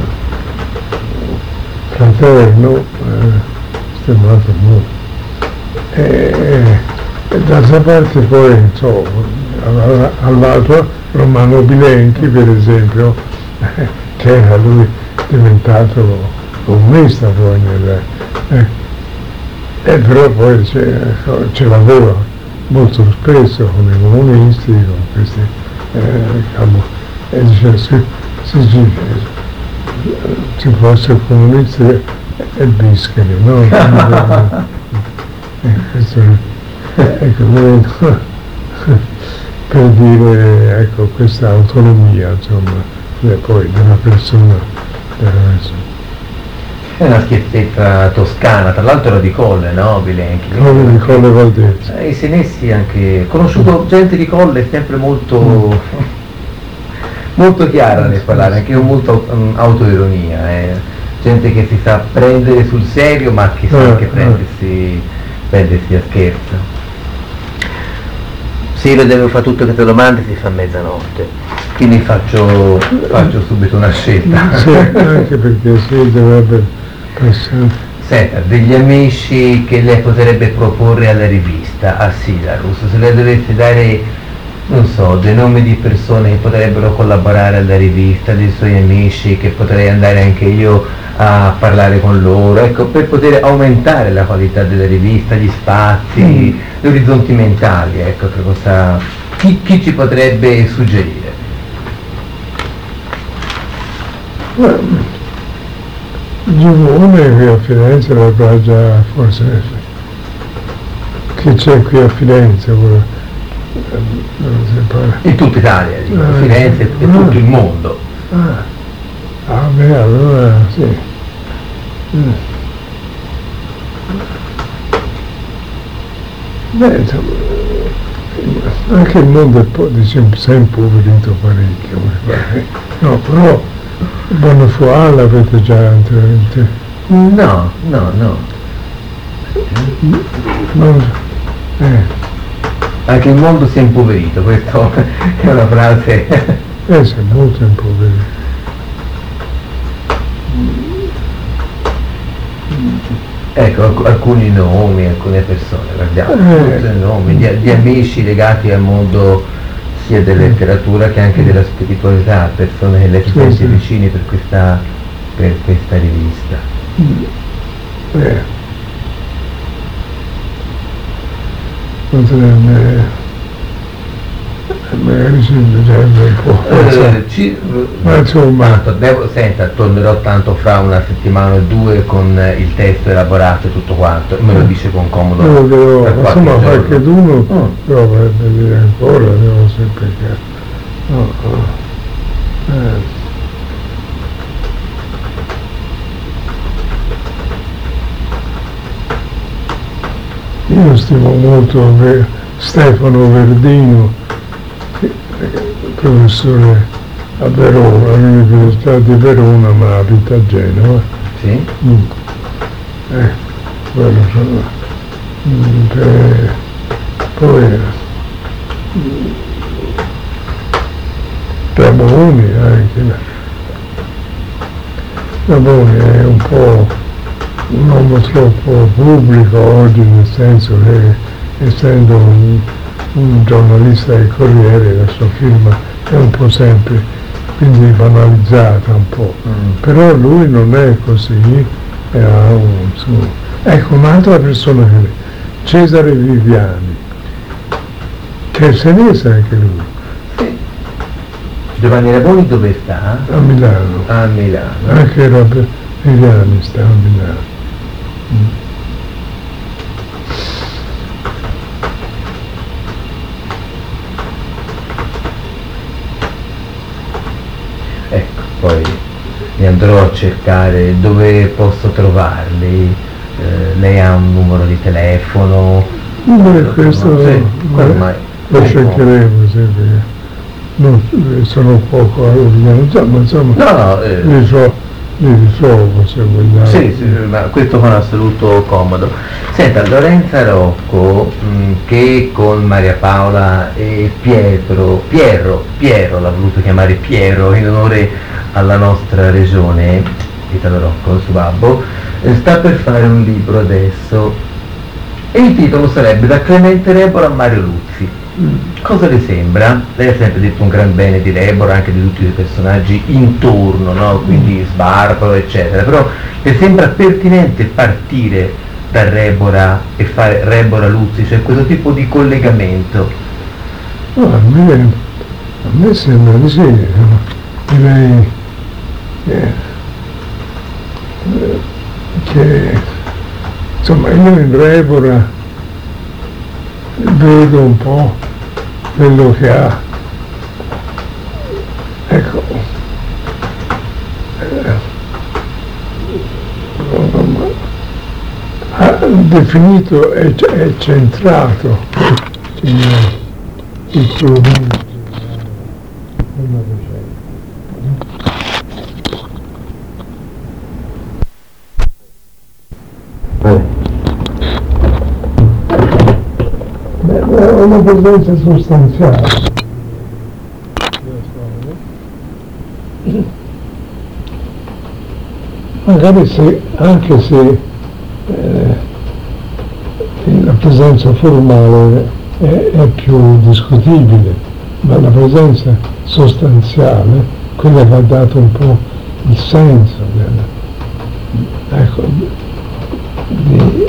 Speaker 2: fraterno, eh, stimato molto. E, e d'altra parte poi, insomma, all'altro Romano Bilenchi, per esempio, che era lui diventato comunista poi nel, eh, e però poi ce, ce l'aveva molto spesso con i comunisti, con questi eh, diciamo, e dice se, se ci, ci fosse comunisti e bischeri, no? E questo, ecco, per dire, ecco, questa autonomia, insomma, poi della persona, della persona.
Speaker 3: È una schiettezza toscana, tra l'altro era di Colle, no? Bilenchi.
Speaker 2: Colle di Colle Valdezza.
Speaker 3: Eh, I senesi anche, ho conosciuto gente di Colle, sempre molto, molto chiara nel parlare, anche con molta um, autoironia, eh. Gente che si sa prendere sul serio ma che sa
Speaker 2: Eh,
Speaker 3: anche
Speaker 2: eh.
Speaker 3: prendersi, prendersi a scherzo. Se io devo fare tutte queste domande si fa mezzanotte, quindi faccio, faccio subito una scelta.
Speaker 2: Sì, anche perché si dovrebbe passare.
Speaker 3: Senta, degli amici che lei potrebbe proporre alla rivista, a Silarus, se lei dovesse dare, non so, dei nomi di persone che potrebbero collaborare alla rivista, dei suoi amici, che potrei andare anche io a parlare con loro, ecco, per poter aumentare la qualità della rivista, gli spazi, mm. gli orizzonti mentali, ecco, che cosa, chi, chi ci potrebbe suggerire?
Speaker 2: Giovone qui a Firenze l'avrà già, forse, che c'è qui a Firenze, non si parla.
Speaker 3: In tutta Italia, dico,
Speaker 2: Ah,
Speaker 3: Firenze e
Speaker 2: ah.
Speaker 3: tutto il mondo.
Speaker 2: Ah, ah beh, allora sì. Mm. Beh, insomma, anche il mondo è po', diciamo, si è impoverito parecchio, mi pare. No, però Bonnefoy l'avete già interamente.
Speaker 3: No, no, no.
Speaker 2: Non, eh,
Speaker 3: Anche il mondo si è impoverito, questa è una frase.
Speaker 2: eh, si è molto impoverito.
Speaker 3: Ecco, alc- alcuni nomi, alcune persone, guardiamo,
Speaker 2: Eh.
Speaker 3: tutti i nomi di, di amici legati al mondo sia della letteratura che anche della spiritualità, persone che lei si
Speaker 2: Sì,
Speaker 3: sente
Speaker 2: sì.
Speaker 3: vicini per questa, per questa rivista.
Speaker 2: Eh. Potrebbe, magari ci vedrebbe un po'.
Speaker 3: Eh, ci,
Speaker 2: Ma insomma.
Speaker 3: tanto, devo, senta, tornerò tanto fra una settimana o due con eh, il testo elaborato e tutto quanto, me lo dice con comodo.
Speaker 2: Io devo,
Speaker 3: per qualche
Speaker 2: insomma,
Speaker 3: giorno.
Speaker 2: qualche d'uno,
Speaker 3: Mm.
Speaker 2: però vorrebbe dire ancora, devo sempre che. No, no. Eh. Io stimo molto Ve- Stefano Verdino, che- che- professore a Verona, all'Università di Verona, ma abita a Genova.
Speaker 3: Sì?
Speaker 2: Mm. Eh, quello sono. Mm, per- poi mm, Ramoni anche. Ramoni è un po' un uomo troppo pubblico oggi, nel senso che essendo un, un giornalista del Corriere la sua firma è un po' sempre, quindi banalizzata un po'.
Speaker 3: Mm.
Speaker 2: Però lui non è così, è un, su- ecco un'altra persona che Cesare Viviani, che è senese anche lui,
Speaker 3: Sì. Giovanni Raboni dove sta?
Speaker 2: a Milano,
Speaker 3: A Milano.
Speaker 2: anche Robert Viviani sta a Milano. Mm.
Speaker 3: Ecco, poi mi andrò a cercare dove posso trovarli. Eh, lei ha un numero di telefono?
Speaker 2: Beh, questo
Speaker 3: Sì,
Speaker 2: beh,
Speaker 3: ormai.
Speaker 2: lo cercheremo, sì, perché non, sono poco organizzato, ma insomma
Speaker 3: No, no, eh,
Speaker 2: li, so, li risolvo se vogliamo.
Speaker 3: sì, sì, ma questo con assoluto comodo. Senta, Lorenza Rocco, mh, che con Maria Paola e Pietro, Piero, Piero l'ha voluto chiamare Piero in onore alla nostra regione, Italo Rocco, il suo babbo, eh, sta per fare un libro adesso e il titolo sarebbe Da Clemente Rebolo a Mario Luzzi. Cosa le sembra? Lei ha sempre detto un gran bene di Rebora, anche di tutti i personaggi intorno, no? Quindi Sbarbaro, eccetera, però le sembra pertinente partire da Rebora e fare Rebora-Luzzi, cioè questo tipo di collegamento?
Speaker 2: No, a me, a me sembra di sì, direi che, che insomma io in Rebora vedo un po' quello che ha, ecco, eh, ha definito e è centrato il, il problema della vicenda. È una presenza sostanziale. Magari se, anche se eh, la presenza formale è, è più discutibile, ma la presenza sostanziale, quella che ha dato un po' il senso del, ecco, di,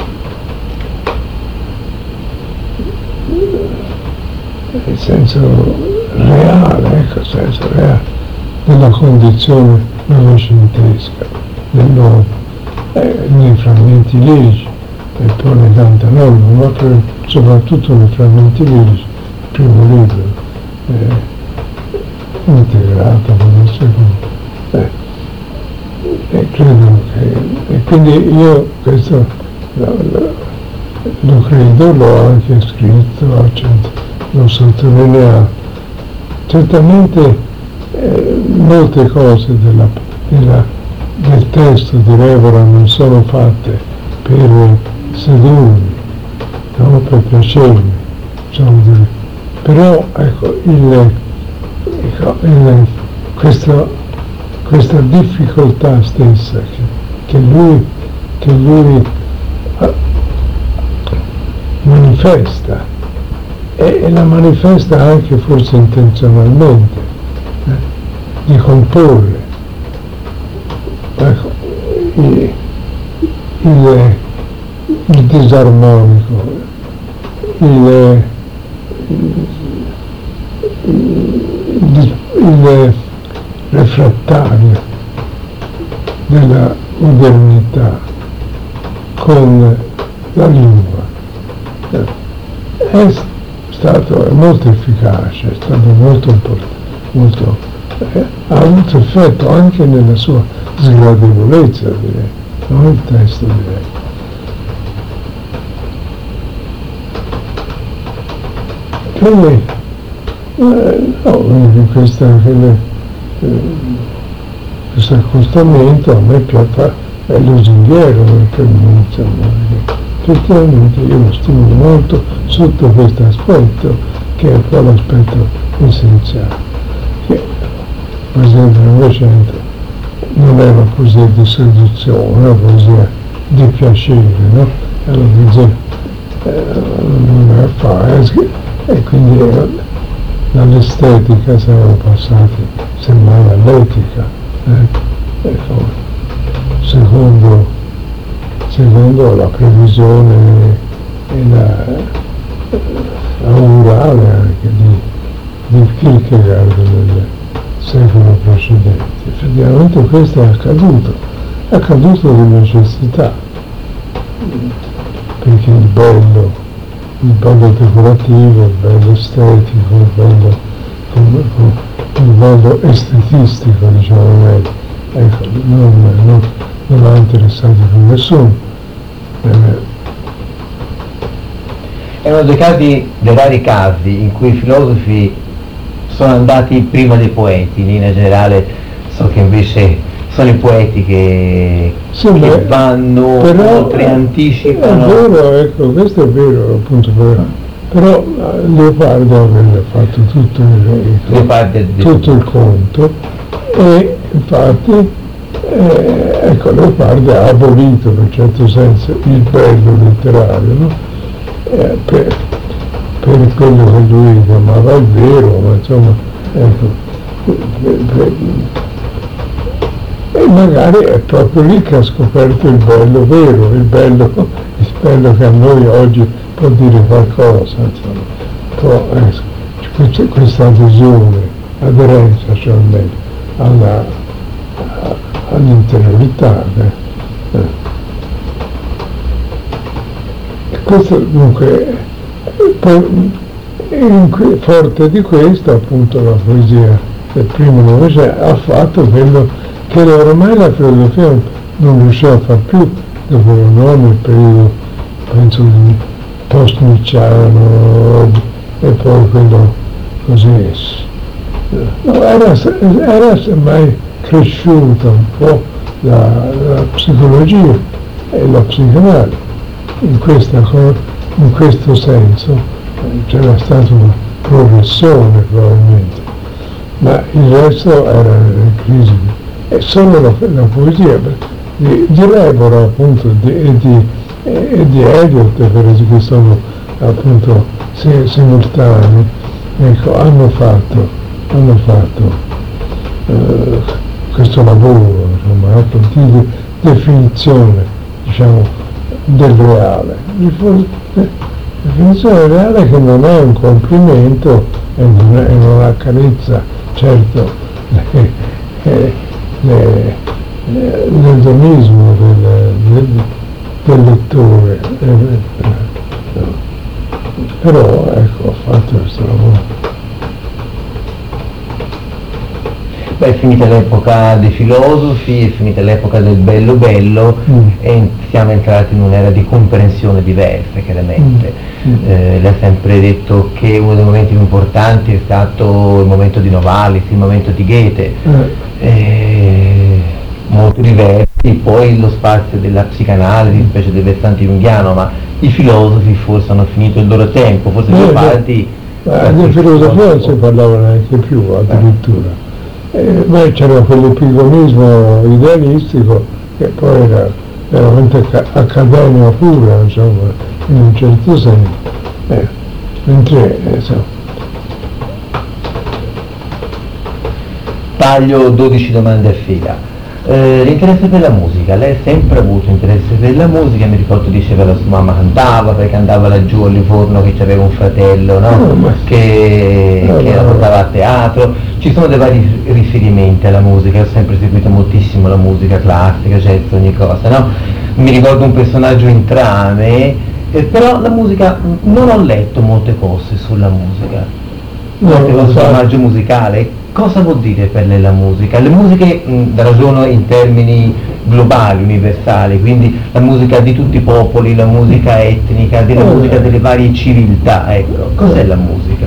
Speaker 2: il senso reale, ecco, il senso reale della condizione novecentesca, dell'uomo, eh, nei frammenti lirici e poi nei cantanoni, ma per, soprattutto nei frammenti lirici, il primo libro, eh, integrato con il secondo. Eh, e credo che, e quindi io questo lo, lo, lo credo, l'ho anche scritto, l'ho sottolineato. Certamente eh, molte cose della, della, del testo di Rebora non sono fatte per sedurmi, no? Per piacermi, diciamo, però ecco, il, ecco il, questa, questa difficoltà stessa che, che lui, che lui uh, manifesta e, e la manifesta anche forse intenzionalmente, eh, di comporre, ecco, il, il, il disarmonico, il, il, il refrattario della modernità con la lingua. È stato molto efficace, è stato molto importante, molto, eh, ha avuto effetto anche nella sua sgradevolezza, direi, non il testo, direi. Quindi, eh, no, quindi questa, quelle, eh, questo accostamento a me piace, è lusinghiero per me, insomma, effettivamente io lo stimo molto sotto questo aspetto, che è un po' l'aspetto essenziale, che per esempio invece non è una poesia di seduzione, è una poesia di piacere, no? Allora dice, eh, non è facile, e quindi eh, dall'estetica siamo passati semmai all'etica, eh? Ecco, secondo secondo la previsione e la, la morale anche di, di Kierkegaard nel secolo precedente. Effettivamente questo è accaduto, è accaduto di necessità, perché il bello, il bello decorativo, il bello estetico, il bello, il bello estetistico, diciamo meglio, ecco, non, non, non ha interessato più nessuno.
Speaker 3: È uno dei casi, dei vari casi in cui i filosofi sono andati prima dei poeti, in linea generale so che invece sono i poeti che,
Speaker 2: sì,
Speaker 3: che
Speaker 2: beh,
Speaker 3: vanno
Speaker 2: però,
Speaker 3: oltre, anticipano.
Speaker 2: È vero, ecco, questo è vero, appunto, però, però Leopardi aveva fatto tutto il, il, tutto il conto e infatti Eh, ecco, Leopardi ha abolito per certo senso il bello letterario, no? eh, per, per per quello che lui chiamava il vero, ma insomma, ecco, e magari è proprio lì che ha scoperto il bello vero, il bello, il bello che a noi oggi può dire qualcosa, insomma, può, eh, questa adesione, aderenza, cioè almeno, alla, all'interiorità. Eh. Questo dunque, poi, in, forte di questo appunto la poesia del primo Novecento ha fatto quello che ormai la filosofia non riusciva a far più dopo l'enorme periodo, penso, post-nicciano e poi quello così. No, era, era semmai cresciuta un po' la, la psicologia e la psicanalisi. In, questa, in questo senso c'era stata una progressione probabilmente, ma il resto era nelle crisi. E solo la, la poesia di, di Rebora appunto di, e, di, e di Eliot, per esempio, che sono appunto simultanei, ecco, hanno fatto, hanno fatto eh, questo lavoro, insomma, ecco, di definizione, diciamo, del reale. Definizione reale che non è un complimento e non, è, non accarezza, certo, le, le, le, l'edonismo del, del, del lettore. Però ecco, ho fatto questo lavoro.
Speaker 3: Beh, è finita l'epoca dei filosofi, è finita l'epoca del bello bello mm. e siamo entrati in un'era di comprensione diversa, chiaramente. Mm. Eh, lei ha sempre detto che uno dei momenti più importanti è stato il momento di Novalis, il momento di Goethe, mm. eh, molto diversi, poi lo spazio della psicanalisi, specie del versante junghiano, ma i filosofi forse hanno finito il loro tempo, forse più avanti.
Speaker 2: Ma di filosofia non si parlava neanche più, addirittura. Eh, beh, c'era quell'epigonismo idealistico che poi era veramente accademia pura, insomma, in un certo senso. Eh, mentre, insomma.
Speaker 3: Taglio dodici domande a fila. Eh, l'interesse per la musica, lei ha sempre avuto interesse per la musica, mi ricordo diceva la sua mamma cantava perché andava laggiù a Livorno che aveva un fratello, no? No, ma... che, no, che la portava a teatro. Ci sono dei vari riferimenti alla musica, io ho sempre seguito moltissimo la musica classica, jazz, ogni cosa, no? Mi ricordo un personaggio in Trame, eh, però la musica, non ho letto molte cose sulla musica, molte cose sul personaggio musicale. Cosa vuol dire per lei la musica? Le musiche mh, ragiono in termini globali, universali, quindi la musica di tutti i popoli, la musica etnica, la eh, musica delle varie civiltà, ecco. Cos'è la musica?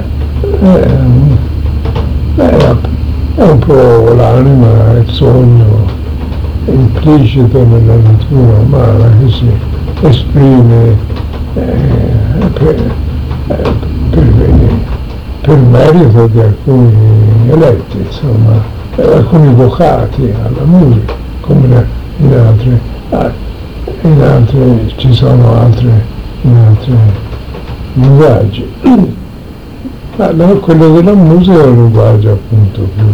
Speaker 2: Eh, eh, è un po' l'anima, il sogno implicito nella natura umana che si esprime eh, per, eh, per per merito di alcuni eletti, insomma, alcuni vocati alla musica, come in altre, in altre ci sono altre, in altri linguaggi. Ma no, quello della musica è un linguaggio appunto più,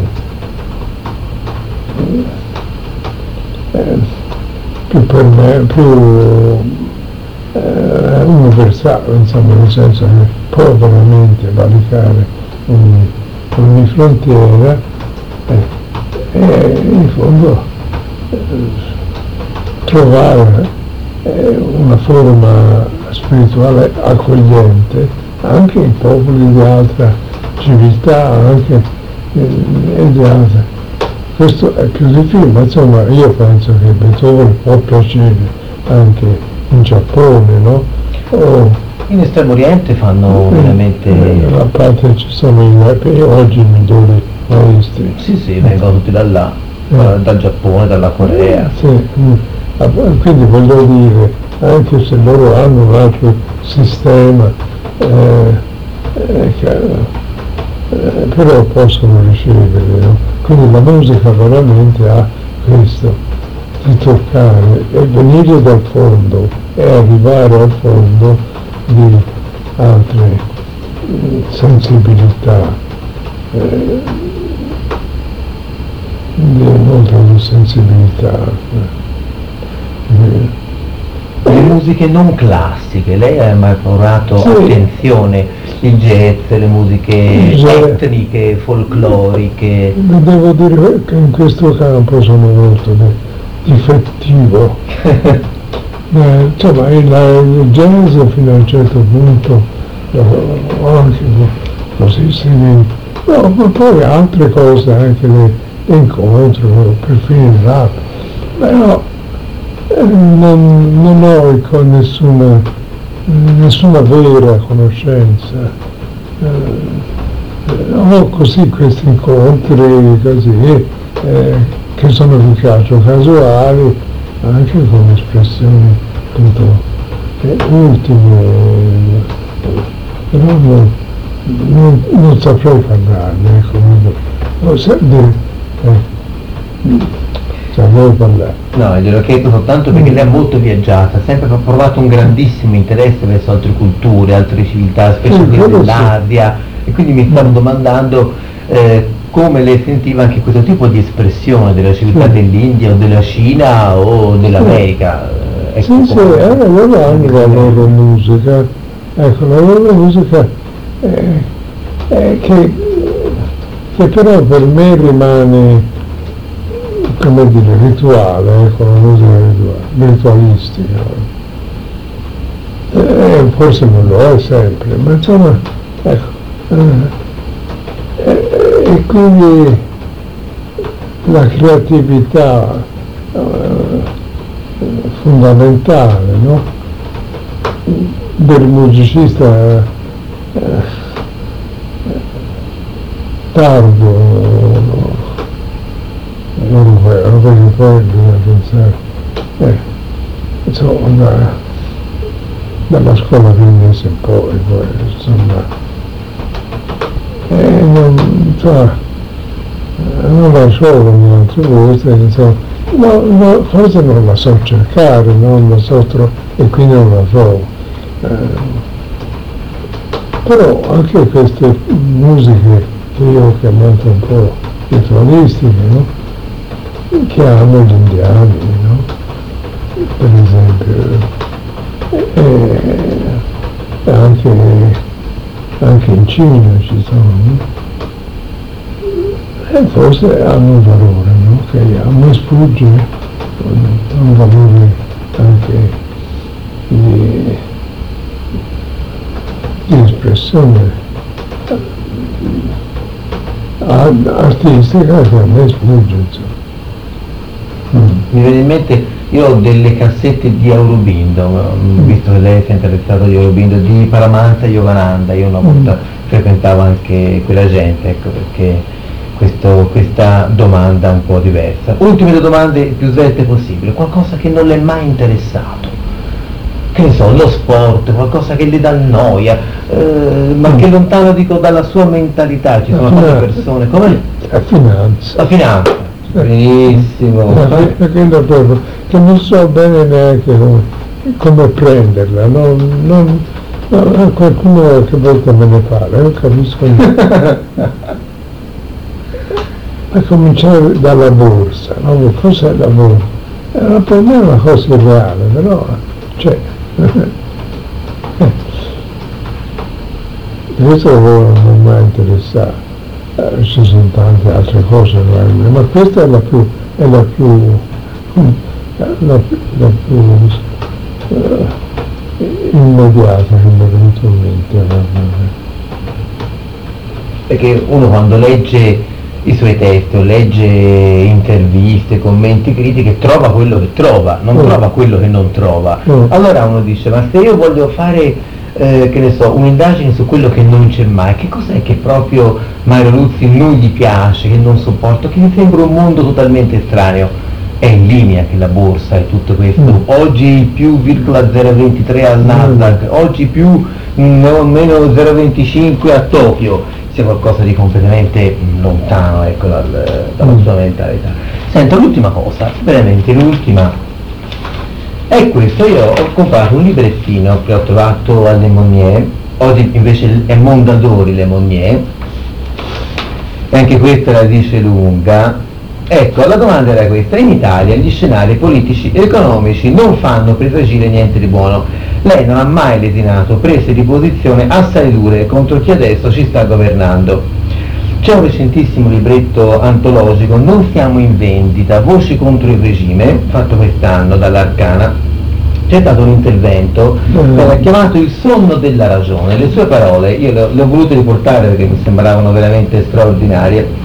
Speaker 2: eh, più per me, più eh, universale, insomma, nel senso che può veramente valicare ogni, ogni frontiera eh, e in fondo eh, trovare eh, una forma spirituale accogliente anche in popoli di altra civiltà, anche eh, e di altre. Questo è più difficile, ma insomma io penso che Beethoven può piacere anche in Giappone, no? O,
Speaker 3: in Estremo Oriente fanno eh, veramente...
Speaker 2: A parte ci sono i, oggi i migliori maestri.
Speaker 3: Sì, sì, vengono tutti da là, eh. dal Giappone, dalla Corea.
Speaker 2: Sì, quindi voglio dire, anche se loro hanno un altro sistema, eh, eh, eh, però possono ricevere, no? Quindi la musica veramente ha questo, di toccare e venire dal fondo e arrivare al fondo di altre, sensibilità, eh, di molta sensibilità. Eh.
Speaker 3: Le musiche non classiche, lei ha mai provato
Speaker 2: Sì.
Speaker 3: attenzione, il jazz, le musiche
Speaker 2: Sì.
Speaker 3: etniche, folcloriche?
Speaker 2: Devo dire che in questo campo sono molto di- difettivo. Eh, insomma, il, il jazz fino a un certo punto, ho anche così simili, no, ma poi altre cose anche le, le incontro, perfino il rap, però eh, non, non ho con nessuna, nessuna vera conoscenza. Eh, eh, ho così questi incontri così, eh, che sono di caso casuali, anche con espressioni appunto eh, ultime, però non, non, non saprei parlarne, ecco, non so, eh, saprei parlare.
Speaker 3: No, glielo chiedo soltanto perché lei è molto viaggiata, ha sempre provato un grandissimo interesse verso altre culture, altre civiltà,
Speaker 2: Sì,
Speaker 3: specialmente
Speaker 2: quello sì.
Speaker 3: dell'Asia, e quindi mi stavo domandando eh, come lei sentiva anche questo tipo di espressione della civiltà
Speaker 2: Sì.
Speaker 3: dell'India o della Cina o dell'America. eh,
Speaker 2: Sì,
Speaker 3: ecco,
Speaker 2: sì,
Speaker 3: come-
Speaker 2: eh, loro hanno la loro musica, ecco, la loro musica eh, eh, che, che però per me rimane, come dire, rituale, ecco, la musica rituale, ritualistica. Eh, forse non lo è sempre, ma insomma, ecco, eh, eh, e quindi la creatività eh, fondamentale, no? Del musicista eh, tardo, europeo, perché poi bisogna pensare, eh, insomma, da, dalla scuola finese in poi, poi insomma, eh, non, insomma, non la so come altre volte, insomma, no, no, forse non la so cercare, non la so tro- e quindi non la so. Eh, però anche queste musiche che io ho chiamato un po' ritualistiche, no? Che hanno gli indiani, no? Per esempio, e, e anche, anche in Cina ci sono, no? E forse hanno un valore, no? Che a me sfugge, un valore anche di, di espressione artistica che a me sfugge, insomma. Mm.
Speaker 3: Mi viene in mente, io ho delle cassette di Aurobindo, mm. visto che lei si è interessato di Aurobindo, di Paramahansa Yogananda, io una volta mm. frequentavo anche quella gente, ecco perché questo, questa domanda è un po' diversa. Ultime due domande più svelte possibile, qualcosa che non le è mai interessato, che ne so, lo sport, qualcosa che le dà noia, eh, ma che lontano dico dalla sua mentalità, ci sono tante persone, come
Speaker 2: La finanza.
Speaker 3: la finanza, benissimo.
Speaker 2: Perché non proprio, che non so bene neanche come, come prenderla, non, non, no, qualcuno qualche volta me ne parla, io capisco niente. A cominciare dalla borsa, no? Cos'è la borsa? Era per me una cosa irreale, però c'è. Questo non mi è mai interessato, eh, ci sono tante altre cose, ma questa è la più, è la più, la, la, la più eh, immediata che mi è venuta in mente.
Speaker 3: Perché uno quando legge i suoi testi o legge interviste, commenti, critiche, trova quello che trova, non
Speaker 2: Mm.
Speaker 3: trova quello che non trova.
Speaker 2: Mm.
Speaker 3: Allora uno dice, ma se io voglio fare, eh, che ne so, un'indagine su quello che non c'è mai, che cos'è che proprio Mario Luzzi non gli piace, che non sopporta, che mi sembra un mondo totalmente estraneo? È in linea che la borsa e tutto questo,
Speaker 2: Mm.
Speaker 3: oggi più virgola zero ventitré al Nasdaq, oggi più mm, o meno zero virgola venticinque a Tokyo, sia qualcosa di completamente lontano, ecco, dal, dalla
Speaker 2: Mm.
Speaker 3: sua mentalità. Senta, l'ultima cosa, veramente l'ultima, è questo, io ho comprato un librettino che ho trovato alle Monnier, oggi invece è Mondadori Le Monnier, e anche questa la dice lunga. Ecco, la domanda era questa: in Italia gli scenari politici e economici non fanno presagire niente di buono. Lei non ha mai lesinato prese di posizione assai dure contro chi adesso ci sta governando. C'è un recentissimo libretto antologico, Non siamo in vendita, voci contro il regime, fatto quest'anno dall'Arcana. C'è stato un intervento che era chiamato Il sonno della ragione. Le sue parole, io le ho, le ho volute riportare perché mi sembravano veramente straordinarie.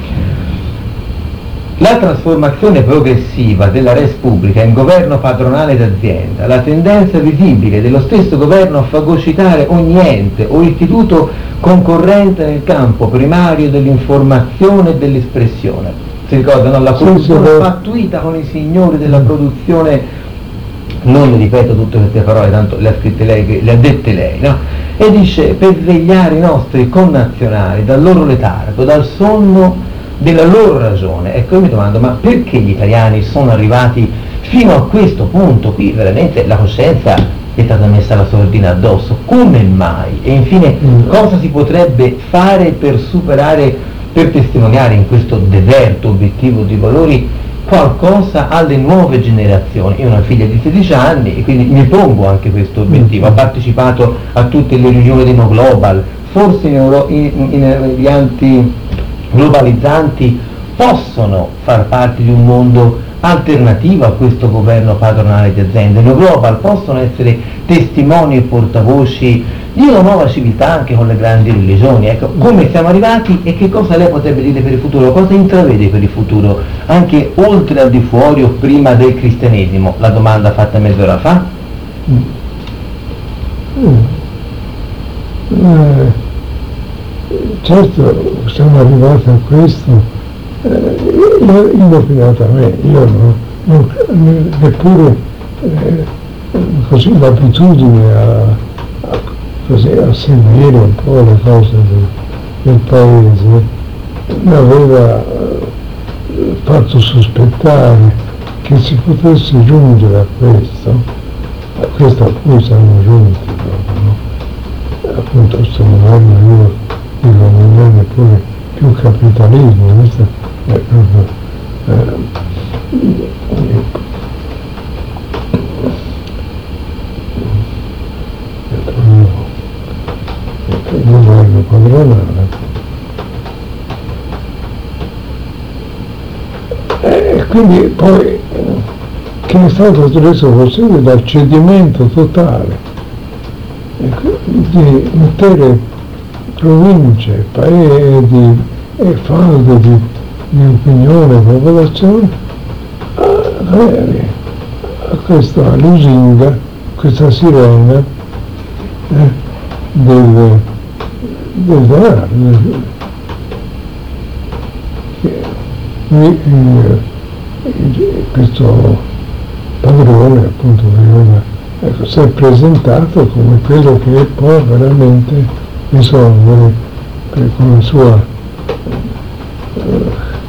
Speaker 3: La trasformazione progressiva della res pubblica in governo padronale d'azienda, la tendenza visibile dello stesso governo a fagocitare ogni ente o istituto concorrente nel campo primario dell'informazione e dell'espressione. Si ricordano la corruzione pattuita con i signori della produzione, non le ripeto tutte queste parole, tanto le ha scritte lei, le ha dette lei, no? E dice: per svegliare i nostri connazionali dal loro letargo, dal sonno della loro ragione. Ecco, io mi domando, ma perché gli italiani sono arrivati fino a questo punto? Qui veramente la coscienza è stata messa alla sordina addosso, come mai? E infine mm. cosa si potrebbe fare per superare, per testimoniare in questo deserto obiettivo di valori qualcosa alle nuove generazioni? Io ho una figlia di sedici anni e quindi mi pongo anche questo obiettivo. Ho partecipato a tutte le riunioni di No Global, forse in, Euro, in, in, gli anti globalizzanti possono far parte di un mondo alternativo a questo governo padronale di aziende. No Global possono essere testimoni e portavoci di una nuova civiltà anche con le grandi religioni. Ecco, come siamo arrivati e che cosa lei potrebbe dire per il futuro? Cosa intravede per il futuro, anche oltre al di fuori o prima del cristianesimo? La domanda fatta mezz'ora fa?
Speaker 2: Mm. Mm. Eh. Certo, siamo arrivati a questo, eh, inopinatamente, io non, non, neppure eh, così l'abitudine a, a, così, a seguire un po' le cose del, del paese mi aveva eh, fatto sospettare che si potesse giungere a questo, a questo a cui siamo giunti proprio, no? Appunto questo governo io dico, non è neppure più capitalismo, questo è proprio eh, il governo padronale. E quindi poi che è stato reso possibile dal cedimento totale di intere province, paesi e falde di, di opinione e popolazione a, a questa lusinga, questa sirena eh, del, del denaro. Del, questo padrone appunto ecco, si è presentato come quello che può veramente risolvere con la sua eh,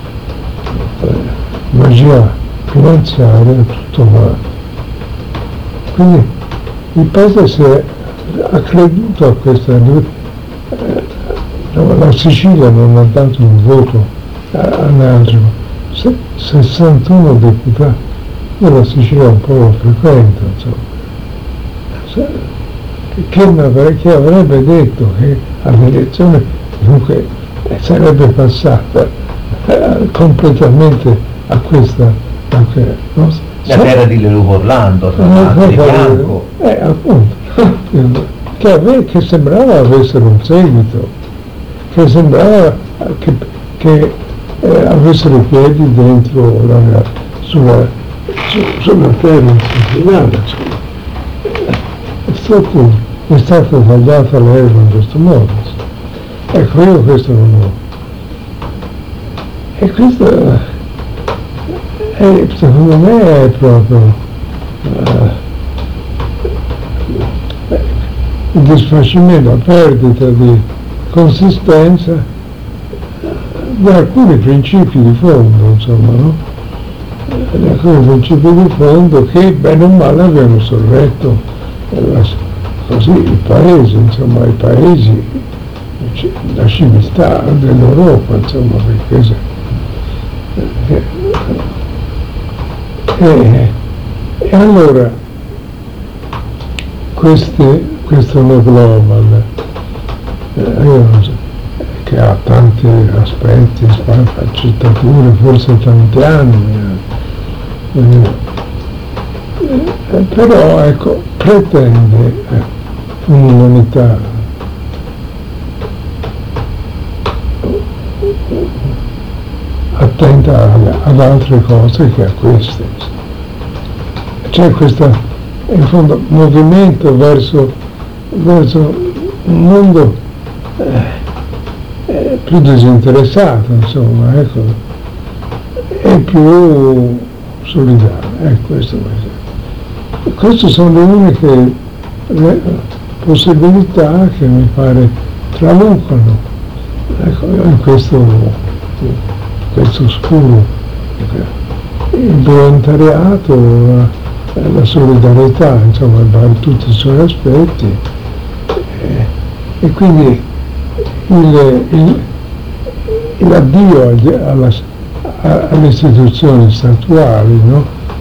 Speaker 2: magia finanziaria tutto quanto. Quindi il paese si è ha creduto a questa eh, la Sicilia non ha dato un voto a Nalgero, sessantuno deputati, io la Sicilia un po' lo frequento, insomma. Che, che avrebbe detto che all'elezione dunque sarebbe passata eh, completamente a questa a que, no?
Speaker 3: La terra di Leluco Orlando, tra l'altro, di Bianco.
Speaker 2: Eh, appunto, che, ave, che sembrava avessero un seguito, che sembrava che, che eh, avessero piedi dentro la, sulla, su, sulla terra siciliana. È stato è stata tagliata l'erba in questo modo. Ecco, io questo non ho. E questo è, secondo me è proprio uh, il disfacimento, la perdita di consistenza di alcuni principi di fondo, insomma, no? Di alcuni principi di fondo che bene o male abbiano sorretto la così il paese, insomma, i paesi, la civiltà dell'Europa, insomma, perché se, eh, e, e allora queste, questo no global, eh, io non so, che ha tanti aspetti, sfaccettature, forse tanti anni, eh, eh, però ecco, pretende eh, un'umanità attenta ad altre cose che a queste. C'è questo, in fondo, movimento verso, verso un mondo eh, eh, più disinteressato, insomma, ecco, e più solidale, è questo. Queste sono le uniche le possibilità che mi pare tramucano, ecco, in questo, questo oscuro, il volontariato, la, la solidarietà, insomma, in tutti i suoi aspetti, e, e quindi il, il, l'addio alla, alle istituzioni statuali, no?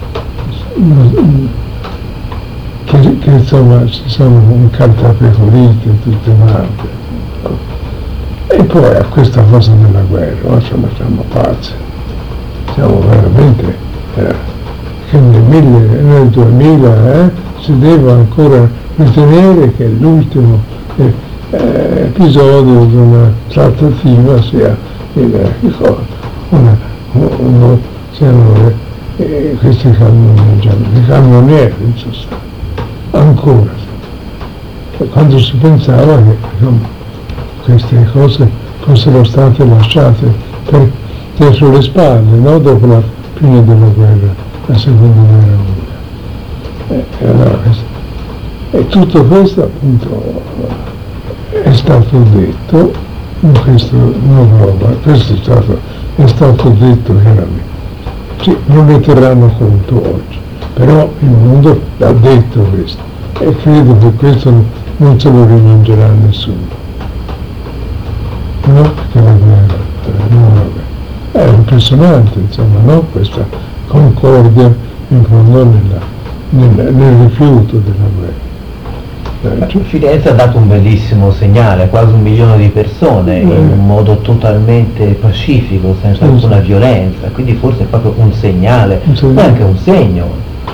Speaker 2: Che, che insomma si sono incartapecorite tutte quante, no? E poi a questa cosa della guerra, ma insomma siamo pazzi, siamo veramente, eh, che nel, mille, nel duemila eh, si deve ancora ritenere che l'ultimo eh, eh, episodio di una trattativa sia il, una, uno, siano eh, questi cannonieri, i cannonieri in sostanza, ancora, quando si pensava che insomma, queste cose fossero state lasciate per, dietro le spalle, no? Dopo la fine della guerra, la seconda guerra mondiale. E, e, allora, e tutto questo appunto è stato detto in questo nuovo, questo è stato, è stato detto chiaramente. Sì, non ne terranno conto oggi, però il mondo ha detto questo e credo che questo non se lo rimangerà nessuno. No? Perché la guerra, no, vabbè. È impressionante, insomma, no? Questa concordia in fondo nella, nel, nel rifiuto della guerra.
Speaker 3: Firenze ha dato un bellissimo segnale, quasi un milione di persone, eh. in un modo totalmente pacifico, senza sì, alcuna sì. violenza, quindi forse è proprio un segnale, sì. ma anche un segno.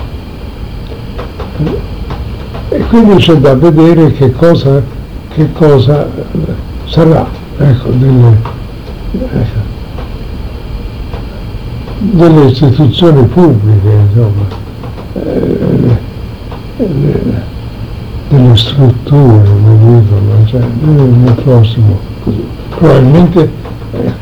Speaker 2: E quindi c'è da vedere che cosa, che cosa sarà, ecco, delle, ecco, delle istituzioni pubbliche, insomma, eh, eh, delle strutture, come dicono, cioè, nel prossimo, così. Probabilmente eh,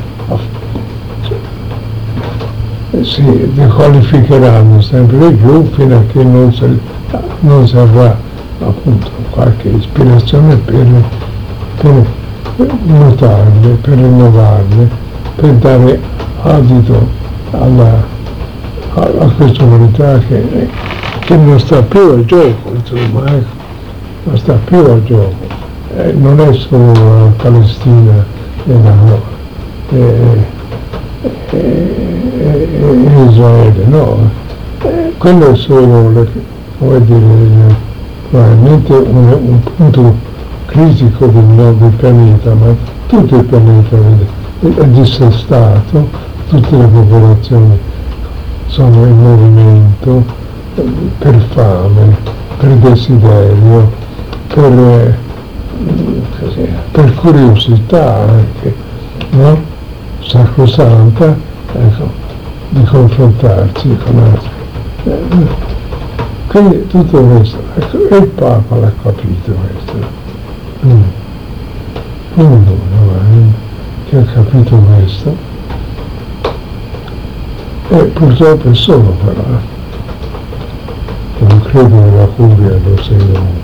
Speaker 2: cioè, si dequalificheranno sempre di più fino a che non si, non si avrà appunto qualche ispirazione per, per mutarle, per rinnovarle, per dare adito alla, a, a questa umanità che, che non sta più al gioco, insomma, ecco. Non sta più al gioco, eh, non è solo la Palestina e, la, e, e, e Israele, no, eh, quello è solo, le, come dire, probabilmente un, un punto critico del, del pianeta, ma tutto il pianeta è dissestato, tutte le popolazioni sono in movimento per fame, per desiderio, per, così, per curiosità anche, no? Sacrosanta, ecco, di confrontarsi con altri. Eh, quindi tutto questo, ecco, e il Papa l'ha capito questo. Mm. Uno, no, che ha capito questo, e purtroppo è solo però, non credo che la curia lo segua molto.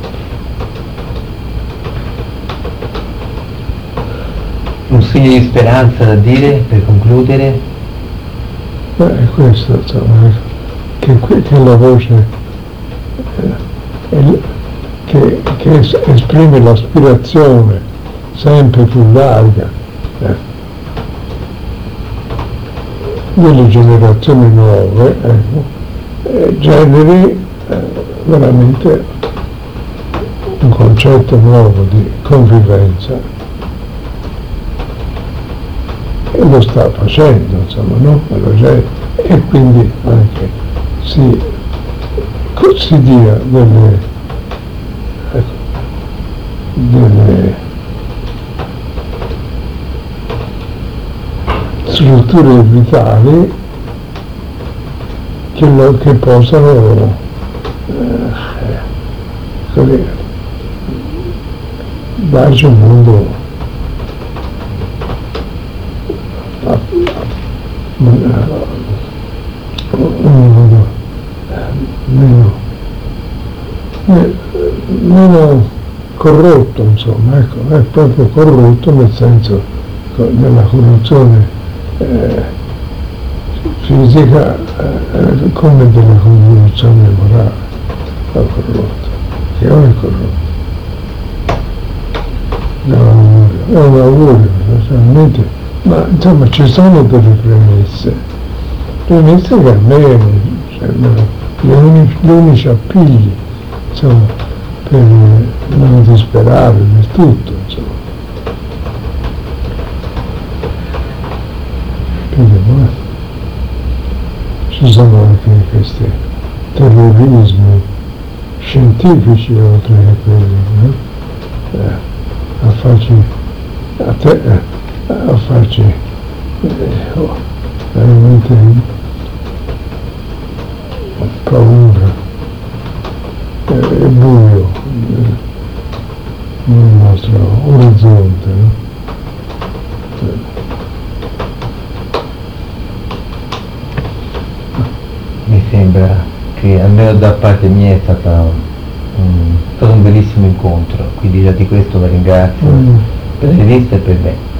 Speaker 3: Un segno di speranza da dire per concludere?
Speaker 2: Beh, è questo, insomma, che, che la voce, eh, è, che, che es- esprime l'aspirazione sempre più larga eh, delle generazioni nuove, ecco, eh, generi eh, veramente un concetto nuovo di convivenza, e lo sta facendo, insomma, no? Alla gente, e quindi anche si, si dia delle, ecco, delle strutture vitali che, lo, che possano eh, così, darci un mondo a, a, un mondo meno, meno corrotto, insomma, ecco, è proprio corrotto nel senso della corruzione eh, fisica eh, come della corruzione morale, la corrotta, che non è corrotto. È un augurio, è un augurio, naturalmente, ma insomma ci sono delle premesse, premesse che a me sembrano gli unici, gli unici appigli, insomma, per non disperare del tutto, insomma. Perché poi ci sono anche questi terrorismi scientifici oltre che quelli, no? Eh, a farci, a, te, a farci eh, oh, veramente paura e eh, buio eh, nel nostro orizzonte, no? Eh.
Speaker 1: Mi sembra che almeno da parte mia è stata un, stato un bellissimo incontro, quindi già di questo la ringrazio
Speaker 2: Mm.
Speaker 1: per le riviste e per me.